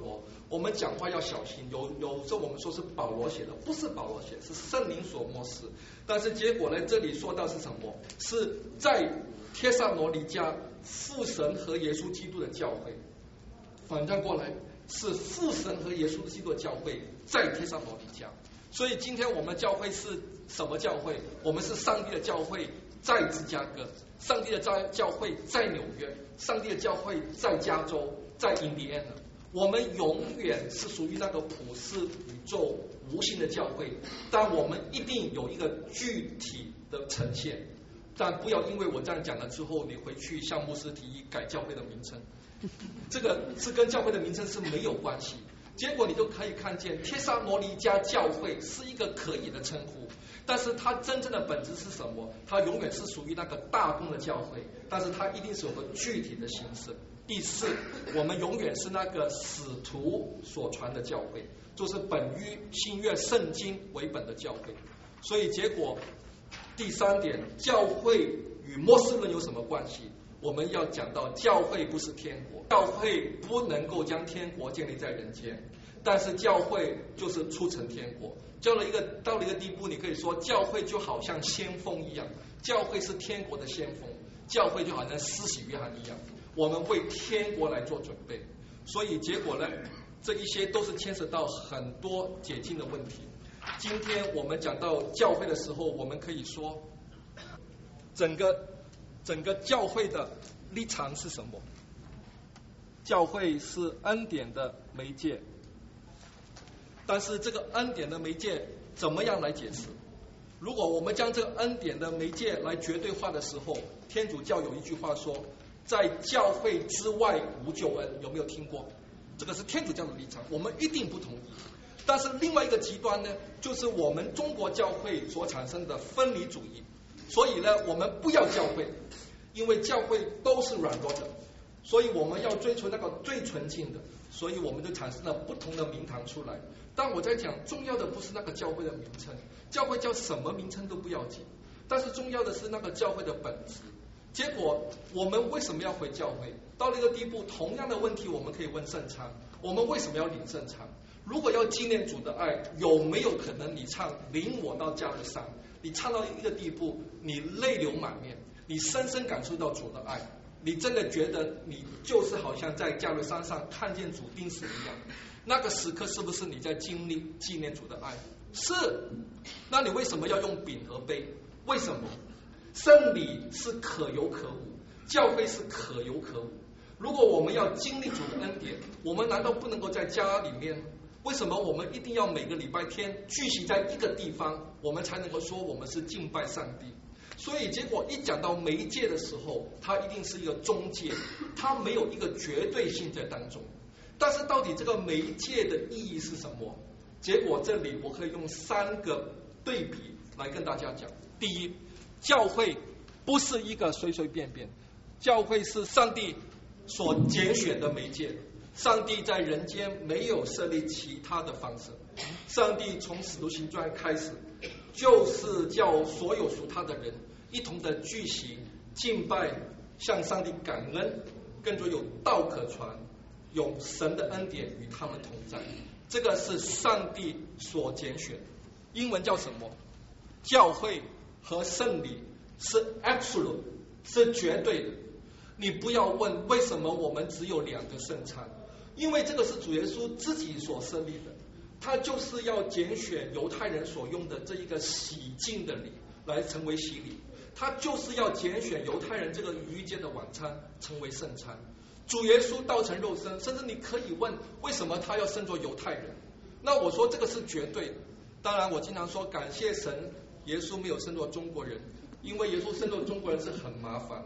我们讲话要小心。有时候我们说是保罗写的，不是保罗写，是圣灵所默示。但是结果呢，这里说到是什么？是在帖撒罗尼迦父神和耶稣基督的教会。反转过来，是父神和耶稣基督的教会在帖撒罗尼迦。所以今天我们教会是什么教会？我们是上帝的教会在芝加哥，上帝的教会在纽约，上帝的教会在加州，在印第安纳。我们永远是属于那个普世宇宙无形的教会，但我们一定有一个具体的呈现。但不要因为我这样讲了之后，你回去向牧师提议改教会的名称，这个是跟教会的名称是没有关系。结果你就可以看见帖撒罗尼迦教会是一个可以的称呼，但是它真正的本质是什么？它永远是属于那个大公的教会，但是它一定是有个具体的形式。第四，我们永远是那个使徒所传的教会，就是本于新约圣经为本的教会。所以结果第三点，教会与末世论有什么关系？我们要讲到教会不是天国，教会不能够将天国建立在人间，但是教会就是促成天国。到了一个地步，你可以说教会就好像先锋一样，教会是天国的先锋，教会就好像施洗约翰一样，我们为天国来做准备。所以结果呢，这一些都是牵涉到很多解经的问题。今天我们讲到教会的时候，我们可以说整个教会的立场是什么？教会是恩典的媒介，但是这个恩典的媒介怎么样来解释？如果我们将这个恩典的媒介来绝对化的时候，天主教有一句话说，在教会之外无救恩，有没有听过？这个是天主教的立场，我们一定不同意。但是另外一个极端呢，就是我们中国教会所产生的分离主义。所以呢，我们不要教会，因为教会都是软弱的，所以我们要追求那个最纯净的，所以我们就产生了不同的名堂出来。但我在讲，重要的不是那个教会的名称，教会叫什么名称都不要紧，但是重要的是那个教会的本质。结果我们为什么要回教会？到了一个地步，同样的问题我们可以问圣餐，我们为什么要领圣餐？如果要纪念主的爱，有没有可能你唱领我到加勒山，你唱到一个地步，你泪流满面，你深深感受到主的爱，你真的觉得你就是好像在加勒山上看见主钉死一样，那个时刻是不是你在经历纪念主的爱？是。那你为什么要用饼和杯？为什么？圣礼是可有可无，教会是可有可无。如果我们要经历主的恩典，我们难道不能够在家里面？为什么我们一定要每个礼拜天聚集在一个地方，我们才能够说我们是敬拜上帝？所以结果一讲到媒介的时候，它一定是一个中介，它没有一个绝对性在当中。但是到底这个媒介的意义是什么？结果这里我可以用3个对比来跟大家讲。第一，教会不是一个随随便便，教会是上帝所拣选的媒介。上帝在人间没有设立其他的方式，上帝从使徒行传开始，就是叫所有属他的人一同的聚集敬拜，向上帝感恩，跟着有道可传，有神的恩典与他们同在。这个是上帝所拣选，英文叫什么？教会和圣礼是 absolute， 是绝对的。你不要问为什么我们只有2个圣餐，因为这个是主耶稣自己所设立的，他就是要拣选犹太人所用的这一个洗净的礼来成为洗礼，他就是要拣选犹太人这个逾节的晚餐成为圣餐。主耶稣道成肉身，甚至你可以问为什么他要生作犹太人？那我说这个是绝对的。当然我经常说感谢神，耶稣没有生作中国人，因为耶稣生作中国人是很麻烦。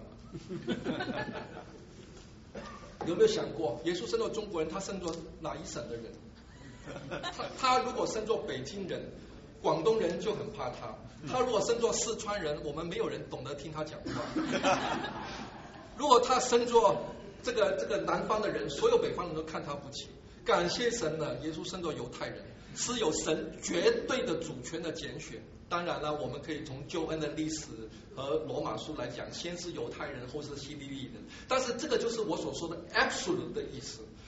有没有想过，耶稣生作中国人，他生作哪一省的人？他如果生作北京人，广东人就很怕他；他如果生作四川人，我们没有人懂得听他讲话。如果他生作这个南方的人，所有北方人都看他不起。感谢神呢，耶稣生作犹太人，是有神绝对的主权的拣选。当然了，我们可以从救恩的历史和罗马书来讲，先是犹太人，后是希利尼人。但是这个就是我所说的 absolute 的意思。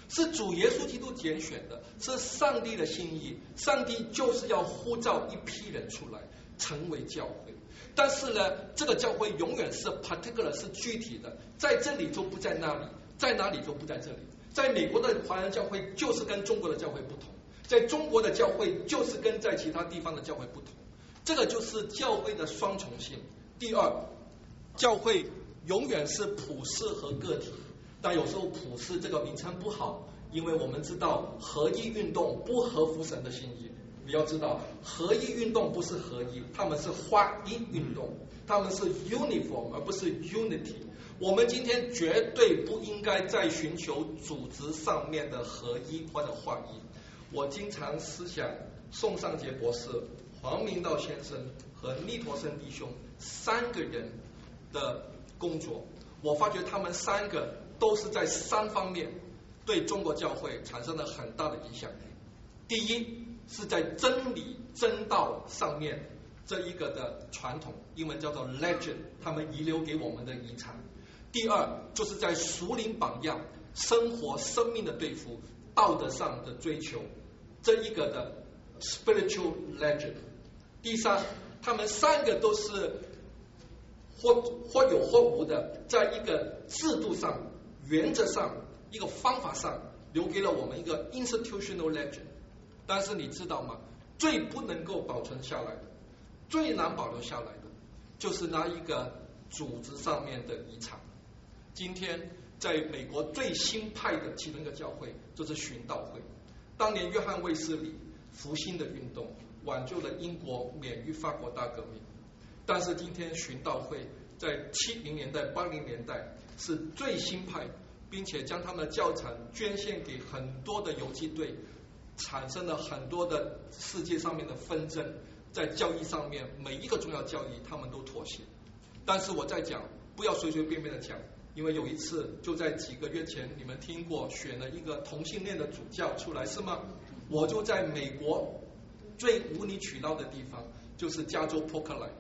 是主耶稣基督拣选的，是上帝的心意。上帝就是要呼召一批人出来成为教会。但是呢，这个教会永远是 particular， 是具体的，在这里就不在那里，在哪里就不在这里。在美国的华人教会就是跟中国的教会不同，在中国的教会就是跟在其他地方的教会不同。这个就是教会的双重性。第二，教会永远是普世和个体，但有时候普世这个名称不好，因为我们知道合一运动不合乎神的心意。你要知道，合一运动不是合一，他们是划一运动，他们是 uniform 而不是 unity。我们今天绝对不应该再寻求组织上面的合一或者划一。我经常思想宋尚杰博士、黄明道先生和利陀生弟兄3个人的工作，我发觉他们3个都是在3方面对中国教会产生了很大的影响力。第一，是在真理真道上面这一个的传统，英文叫做 legend， 他们遗留给我们的遗产。第二，就是在属灵榜样、生活生命的对付、道德上的追求，这一个的 spiritual legend。第三，他们3个都是或有或无的，在一个制度上、原则上、一个方法上，留给了我们一个 institutional legend。但是你知道吗？最不能够保存下来的、最难保留下来的，就是那一个组织上面的遗产。今天在美国最新派的其中一个教会就是寻道会。当年约翰卫斯理复兴的运动挽救了英国免于法国大革命，但是今天寻道会在70年代、80年代是最新派，并且将他们的教产捐献给很多的游击队，产生了很多的世界上面的纷争，在教义上面每一个重要教义他们都妥协。但是我在讲，不要随随便便的讲，因为有一次就在几个月前，你们听过选了一个同性恋的主教出来是吗？我就在美国最无理取闹的地方，就是加州波克莱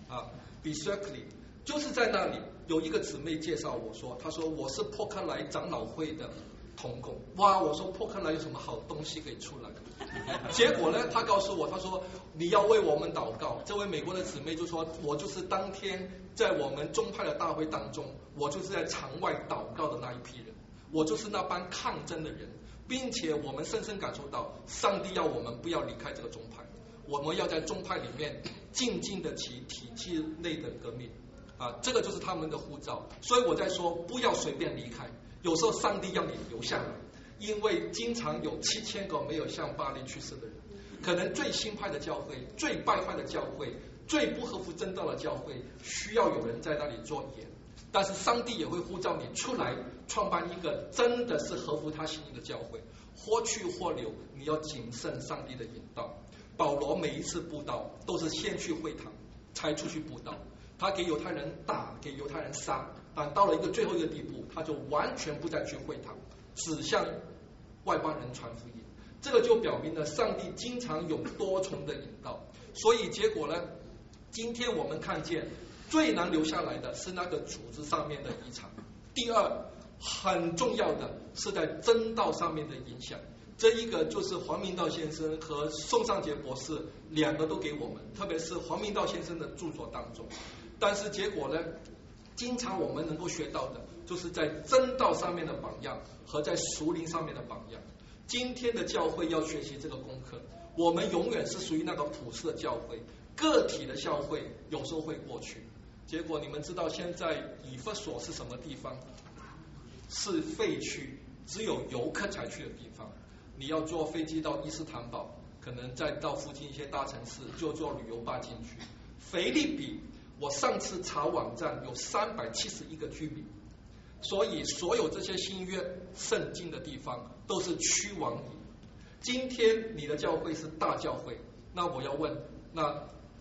Berkeley， 就是在那里有一个姊妹介绍我说，她说我是波克莱长老会的同工。哇，我说波克莱有什么好东西可以出来？结果呢，他告诉我，他说你要为我们祷告。这位美国的姊妹就说，我就是当天在我们宗派的大会当中，我就是在场外祷告的那一批人，我就是那班抗争的人，并且我们深深感受到，上帝要我们不要离开这个宗派，我们要在宗派里面静静的起体系内的革命这个就是他们的呼召。所以我在说，不要随便离开。有时候上帝要你留下来，因为经常有7000个没有向巴黎去世的人。可能最新派的教会、最败坏的教会、最不合乎真道的教会，需要有人在那里做盐。但是上帝也会呼召你出来，创办一个真的是合乎他心意的教会。或去或留，你要谨慎上帝的引导。保罗每一次布道都是先去会堂，才出去布道。他给犹太人打，给犹太人杀，但到了一个最后一个地步，他就完全不再去会堂，只向外邦人传福音。这个就表明了上帝经常有多重的引导。所以结果呢，今天我们看见最难留下来的是那个组织上面的遗产。第二，很重要的是在真道上面的影响。这一个就是黄明道先生和宋尚杰博士2个都给我们，特别是黄明道先生的著作当中。但是结果呢，经常我们能够学到的就是在真道上面的榜样和在属灵上面的榜样。今天的教会要学习这个功课，我们永远是属于那个普世的教会，个体的教会有时候会过去。结果你们知道现在以弗所是什么地方？是废墟，只有游客才去的地方。你要坐飞机到伊斯坦堡，可能再到附近一些大城市就坐旅游巴进去。腓立比，我上次查网站有371个居民，所以所有这些新约圣经的地方都是屈王矣。今天你的教会是大教会，那我要问，那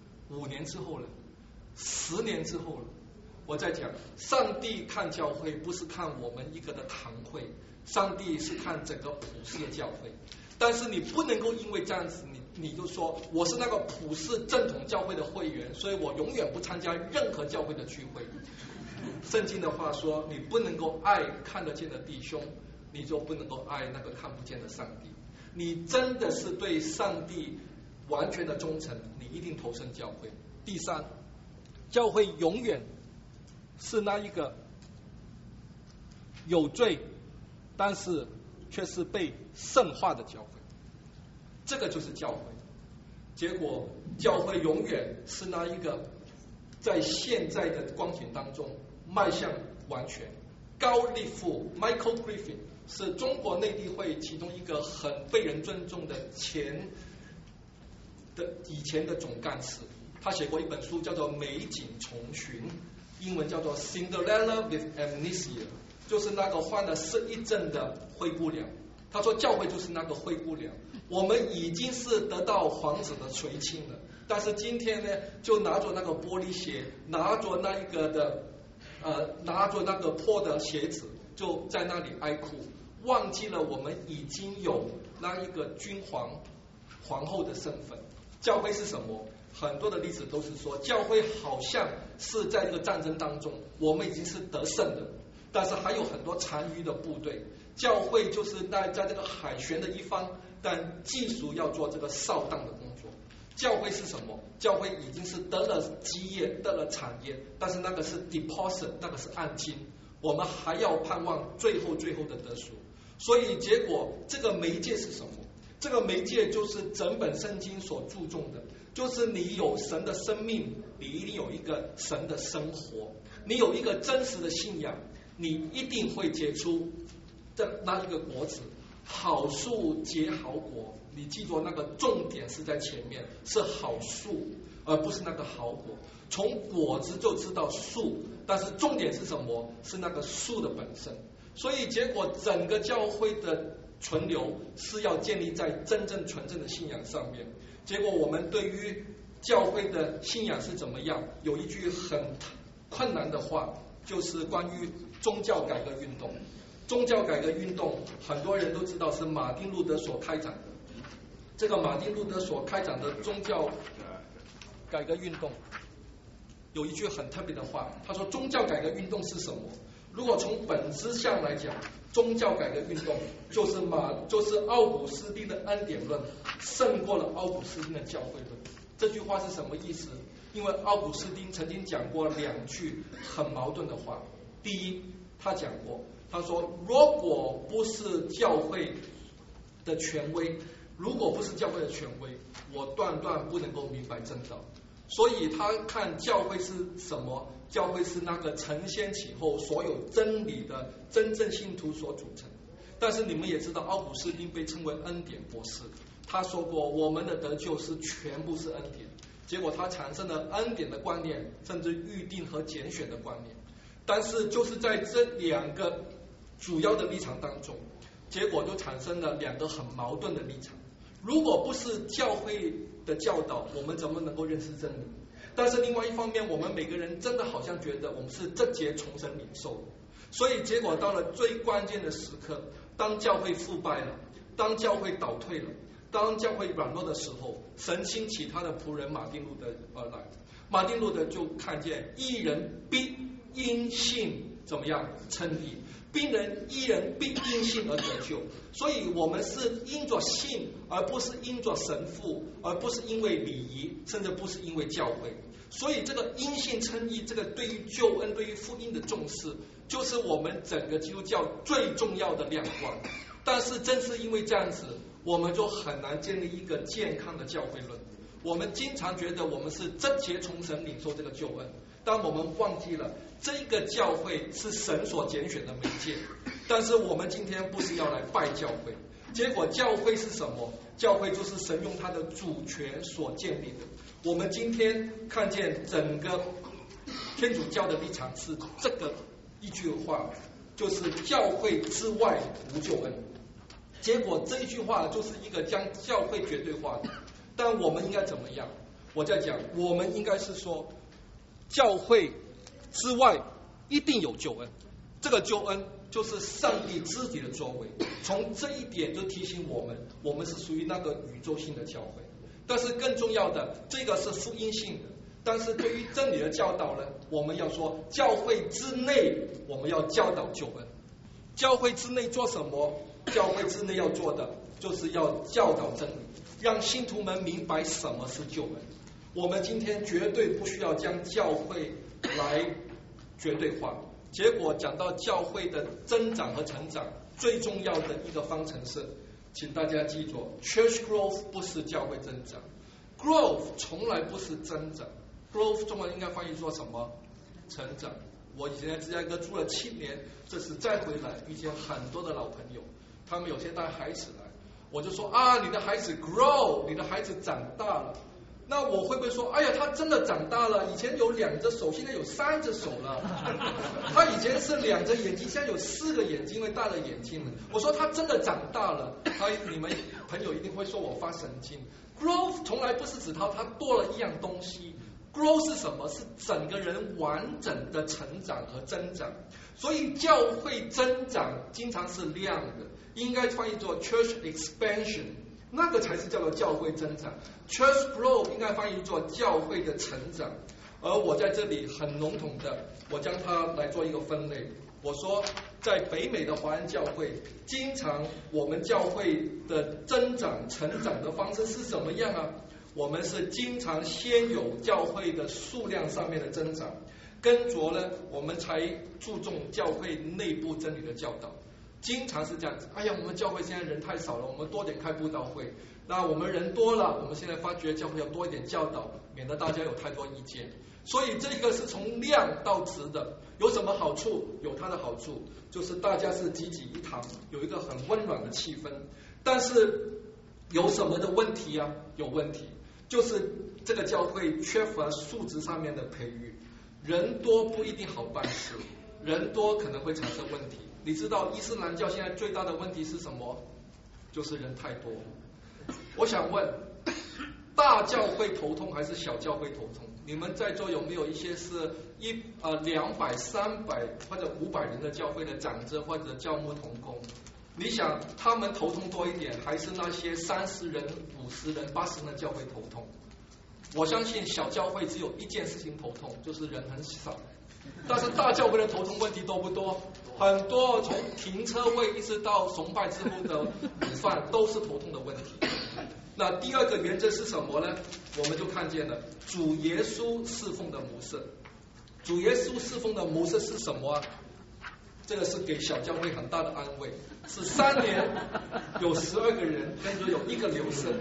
5年之后了，10年之后了，我在讲，上帝看教会不是看我们一个的堂会，上帝是看整个普世的教会。但是你不能够因为这样子，你就说我是那个普世正统教会的会员，所以我永远不参加任何教会的聚会。圣经的话说，你不能够爱看得见的弟兄， 你就不能够爱那个看不见的上帝。你真的是对上帝完全的忠诚，你一定投身教会。第三，教会永远是那一个有罪，但是却是被圣化的教会，这个就是教会。结果教会永远是那一个在现在的光景当中迈向完全。高利富 Michael Griffin 是中国内地会其中一个很被人尊重的以前的总干事，他写过一本书叫做《美景重寻》，英文叫做 Cinderella with Amnesia， 就是那个患了失忆症的灰姑娘。他说教会就是那个灰姑娘，我们已经是得到皇子的垂青了，但是今天呢，就拿着那个玻璃鞋，拿着那个破的鞋子，就在那里哀哭，忘记了我们已经有那一个皇后的身份。教会是什么？很多的例子都是说，教会好像是在这个战争当中，我们已经是得胜的，但是还有很多残余的部队。教会就是在这个海权的一方，但技术要做这个扫荡的工作。教会是什么？教会已经是得了基业，得了产业，但是那个是 deposit， 那个是按金，我们还要盼望最后的得赎。所以结果这个媒介是什么？这个媒介就是整本圣经所注重的，就是你有神的生命，你一定有一个神的生活，你有一个真实的信仰，你一定会结出那一个果子。好树结好果，你记住那个重点是在前面，是好树，而不是那个好果。从果子就知道树，但是重点是什么？是那个树的本身。所以结果整个教会的存留是要建立在真正纯正的信仰上面。结果我们对于教会的信仰是怎么样，有一句很困难的话，就是关于宗教改革运动。宗教改革运动很多人都知道是马丁路德所开展的。这个马丁路德所开展的宗教改革运动有一句很特别的话，他说宗教改革运动是什么？如果从本质上来讲，宗教改革运动就是奥古斯丁的恩典论胜过了奥古斯丁的教会论。这句话是什么意思？因为奥古斯丁曾经讲过两句很矛盾的话。第一，他讲过，他说如果不是教会的权威，我断不能够明白正道。所以他看教会是什么？教会是那个承先启后所有真理的真正信徒所组成。但是你们也知道，奥古斯丁被称为恩典博士，他说过我们的得救是全部是恩典。结果他产生了恩典的观念，甚至预定和拣选的观念。但是就是在这两个主要的立场当中，结果就产生了两个很矛盾的立场。如果不是教会的教导，我们怎么能够认识真理？但是另外一方面，我们每个人真的好像觉得我们是这节重生领受的，所以结果到了最关键的时刻，当教会腐败了，当教会倒退了，当教会软弱的时候，神兴起他的仆人马丁路德而来。马丁路德就看见义人必因信怎么样称义，义人必因信而得救。所以我们是因着信，而不是因着神父，而不是因为礼仪，甚至不是因为教会。所以这个因信称义，这个对于救恩、对于福音的重视，就是我们整个基督教最重要的亮光。但是正是因为这样子，我们就很难建立一个健康的教会论。我们经常觉得我们是这节从神领受这个救恩，但我们忘记了这个教会是神所拣选的媒介。但是我们今天不是要来拜教会，结果教会是什么？教会就是神用他的主权所建立的。我们今天看见整个天主教的立场是这个一句话，就是教会之外无救恩。结果这一句话就是一个将教会绝对化的。但我们应该怎么样？我在讲，我们应该是说，教会之外一定有救恩。这个救恩就是上帝自己的作为。从这一点就提醒我们，我们是属于那个宇宙性的教会。但是更重要的，这个是福音性的。但是对于真理的教导呢，我们要说，教会之内我们要教导救恩。 教会之内做什么？教会之内要做的就是要教导真理，让信徒们明白什么是救恩。我们今天绝对不需要将教会来绝对化。结果讲到教会的增长和成长，最重要的一个方程式，请大家记住 ，Church growth 不是教会增长 ，growth 从来不是增长 ，growth 中文应该翻译做什么？成长。我以前在芝加哥住了7年，这次再回来遇见很多的老朋友，他们有些带孩子来，我就说啊，你的孩子 grow， 你的孩子长大了。那我会不会说，哎呀，他真的长大了？以前有2只手，现在有3只手了。他以前是2只眼睛，现在有4个眼睛，因为戴了眼镜了。我说他真的长大了，你们朋友一定会说我发神经。Growth 从来不是指他多了一样东西。Growth 是什么？是整个人完整的成长和增长。所以教会增长经常是量的，应该翻译作 church expansion， 那个才是叫做教会增长。Church growth 应该翻译作教会的成长。而我在这里很笼统的，我将它来做一个分类。我说，在北美的华人教会，经常我们教会的增长成长的方式是什么样啊？我们是经常先有教会的数量上面的增长，跟着呢，我们才注重教会内部真理的教导。经常是这样子，哎呀，我们教会现在人太少了，我们多点开布道会。那我们人多了，我们现在发觉教会要多一点教导，免得大家有太多意见。所以这个是从量到质的，有什么好处？有它的好处，就是大家是济济一堂，有一个很温暖的气氛。但是有什么的问题啊？有问题，就是这个教会缺乏素质上面的培育。人多不一定好办事，人多可能会产生问题。你知道伊斯兰教现在最大的问题是什么？就是人太多。我想问，大教会头痛还是小教会头痛？你们在座有没有一些是200、300或者500人的教会的长者或者教牧同工？你想他们头痛多一点，还是那些30人、50人、80人的教会头痛？我相信小教会只有一件事情头痛，就是人很少。但是大教会的头痛问题多不多？很多，从停车位一直到崇拜之后的午饭都是头痛的问题。那第二个原则是什么呢？我们就看见了主耶稣侍奉的模式。主耶稣侍奉的模式是什么啊？这个是给小教会很大的安慰，是3年有12个人，跟着有1个流失，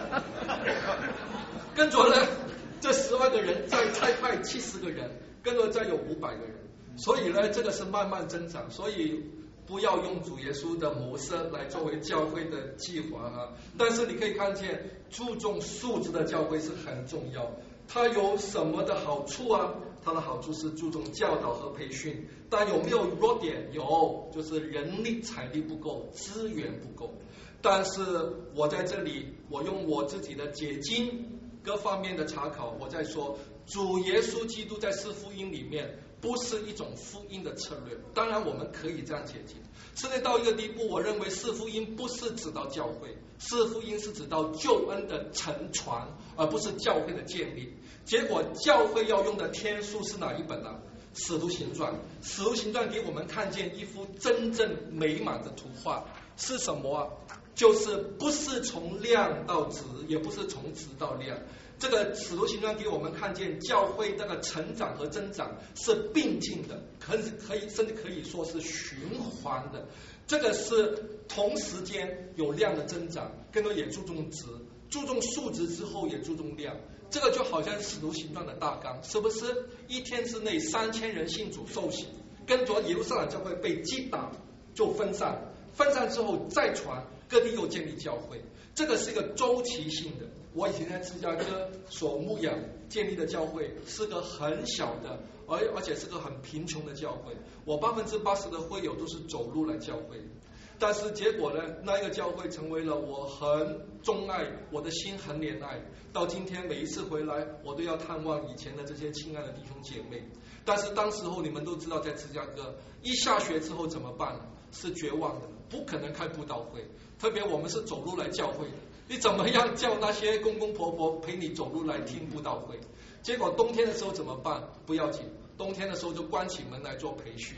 跟着呢这12个人再派70个人，跟着再有500个人，所以呢这个是慢慢增长，所以不要用主耶稣的模式来作为教会的计划啊。但是你可以看见，注重素质的教会是很重要。它有什么的好处啊？它的好处是注重教导和培训，但有没有弱点？有，就是人力财力不够，资源不够。但是我在这里，我用我自己的解经各方面的查考，我在说主耶稣基督在4福音里面不是一种福音的策略。当然我们可以这样解经，甚至到一个地步，我认为4福音不是指到教会，4福音是指到救恩的承传，而不是教会的建立。结果教会要用的天书是哪一本呢？使徒行传。使徒行传给我们看见一幅真正美满的图画，是什么啊？就是不是从量到质，也不是从质到量。这个使徒行传给我们看见教会那个成长和增长是并进的，甚至可以说是循环的。这个是同时间有量的增长，更多也注重质，注重数值之后也注重量。这个就好像使徒行传的大纲，是不是1天之内3000人信主受洗，跟着耶路撒冷教会被击打就分散，分散之后再传，各地又建立教会。这个是一个周期性的。我以前在芝加哥所牧养建立的教会是个很小的，而且是个很贫穷的教会，我80%的会友都是走路来教会。但是结果呢，那一个教会成为了我很钟爱，我的心很怜爱。到今天每一次回来，我都要探望以前的这些亲爱的弟兄姐妹。但是当时候你们都知道，在芝加哥一下学之后怎么办？是绝望的，不可能开布道会。特别我们是走路来教会的，你怎么样叫那些公公婆婆陪你走路来听布道会？结果冬天的时候怎么办？不要紧，冬天的时候就关起门来做培训。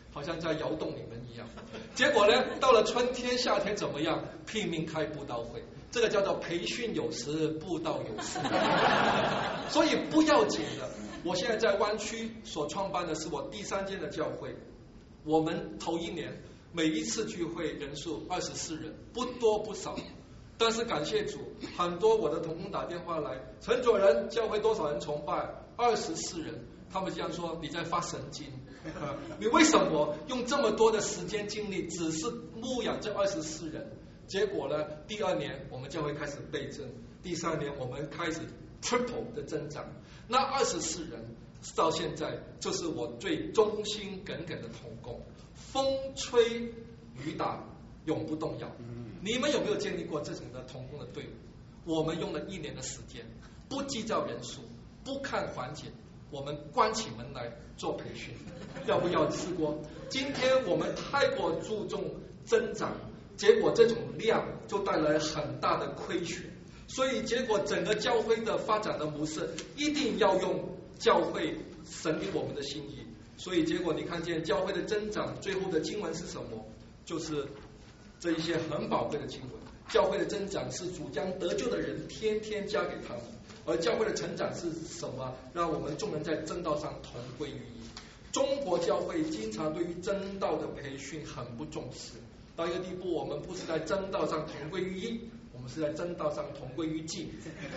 好像在摇动你们一样。结果呢，到了春天、夏天怎么样？拼命开布道会，这个叫做培训有时，布道有时。所以不要紧的。我现在在湾区所创办的是我第3间的教会，我们头1年每一次聚会人数24人，不多不少。但是感谢主，很多我的同工打电话来，陈主任，教会多少人崇拜？24人。他们这样说，你在发神经，你为什么用这么多的时间精力只是牧养这24人？结果呢，第2年我们教会开始倍增，第3年我们开始 triple 的增长。那24人到现在就是我最忠心耿耿的同工，风吹雨打永不动摇。你们有没有建立过这种的同工的队伍？我们用了1年的时间，不计较人数，不看环节，我们关起门来做培训。要不要试过？今天我们太过注重增长，结果这种量就带来很大的亏损，所以结果整个教会的发展的模式一定要用教会神给我们的心意。所以结果你看见教会的增长，最后的经文是什么？就是这一些很宝贵的经文。教会的增长是主将得救的人天天加给他们，而教会的成长是什么？让我们众人在真道上同归于一。中国教会经常对于真道的培训很不重视，到一个地步，我们不是在真道上同归于一，我们是在真道上同归于尽。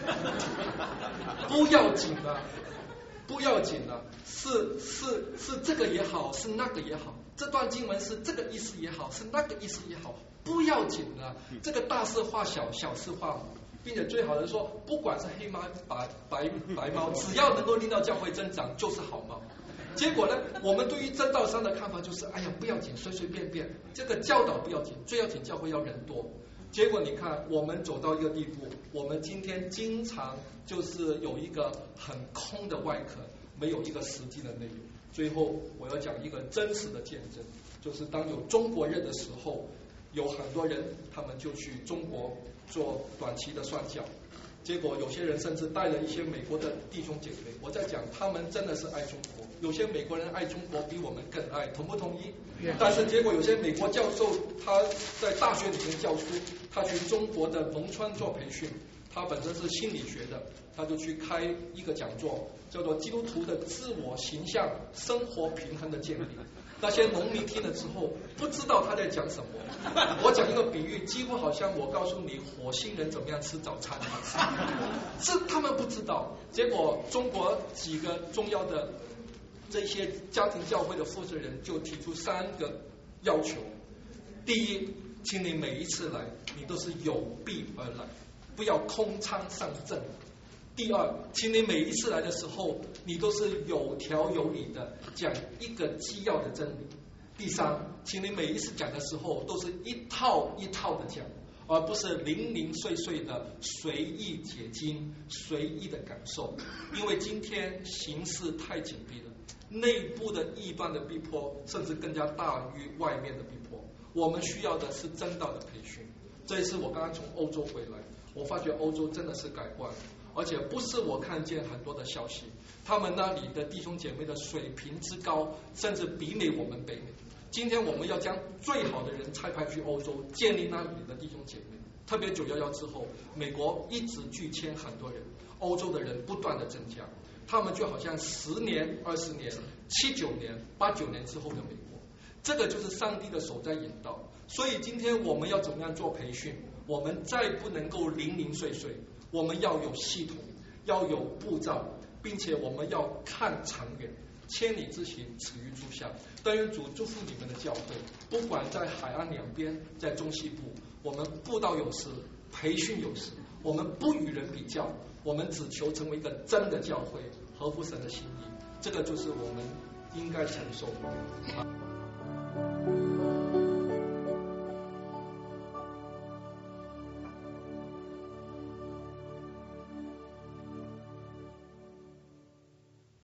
不要紧啊，不要紧啊，是这个也好，是那个也好，这段经文是这个意思也好，是那个意思也好，不要紧啊，这个大事化小，小事化无，并且最好的说，不管是黑猫白猫，只要能够令到教会增长，就是好猫。结果呢，我们对于真道上的看法就是，哎呀，不要紧，随随便便，这个教导不要紧，最要紧教会要人多。结果你看，我们走到一个地步，我们今天经常就是有一个很空的外壳，没有一个实际的内容。最后我要讲一个真实的见证，就是当有中国人的时候，有很多人他们就去中国做短期的宣教，结果有些人甚至带了一些美国的弟兄姐妹。我在讲，他们真的是爱中国，有些美国人爱中国比我们更爱，同不同意？但是结果有些美国教授他在大学里面教书，他去中国的农村做培训，他本身是心理学的，他就去开一个讲座，叫做基督徒的自我形象生活平衡的建立。那些农民听了之后不知道他在讲什么。我讲一个比喻，几乎好像我告诉你火星人怎么样吃早餐，是他们不知道。结果中国几个重要的这些家庭教会的负责人就提出3个要求：第一，请你每一次来，你都是有备而来，不要空仓上阵。第二，请你每一次来的时候，你都是有条有理的讲一个基要的真理。第三，请你每一次讲的时候，都是一套一套的讲，而不是零零碎碎的随意解经、随意的感受。因为今天形势太紧逼了，内部的异端的逼迫，甚至更加大于外面的逼迫。我们需要的是真道的培训。这一次我刚刚从欧洲回来，我发觉欧洲真的是改观了。而且不是我看见很多的消息，他们那里的弟兄姐妹的水平之高，甚至媲美我们北美。今天我们要将最好的人差派去欧洲，建立那里的弟兄姐妹。特别911之后，美国一直拒签很多人，欧洲的人不断的增加，他们就好像10年、20年、79年、89年之后的美国。这个就是上帝的手在引导。所以今天我们要怎么样做培训？我们再不能够零零碎碎。我们要有系统，要有步骤，并且我们要看长远，千里之行，始于足下。但愿主祝福你们的教会，不管在海岸两边，在中西部，我们布道有时，培训有时，我们不与人比较，我们只求成为一个真的教会，合乎神的心意。这个就是我们应该承受的。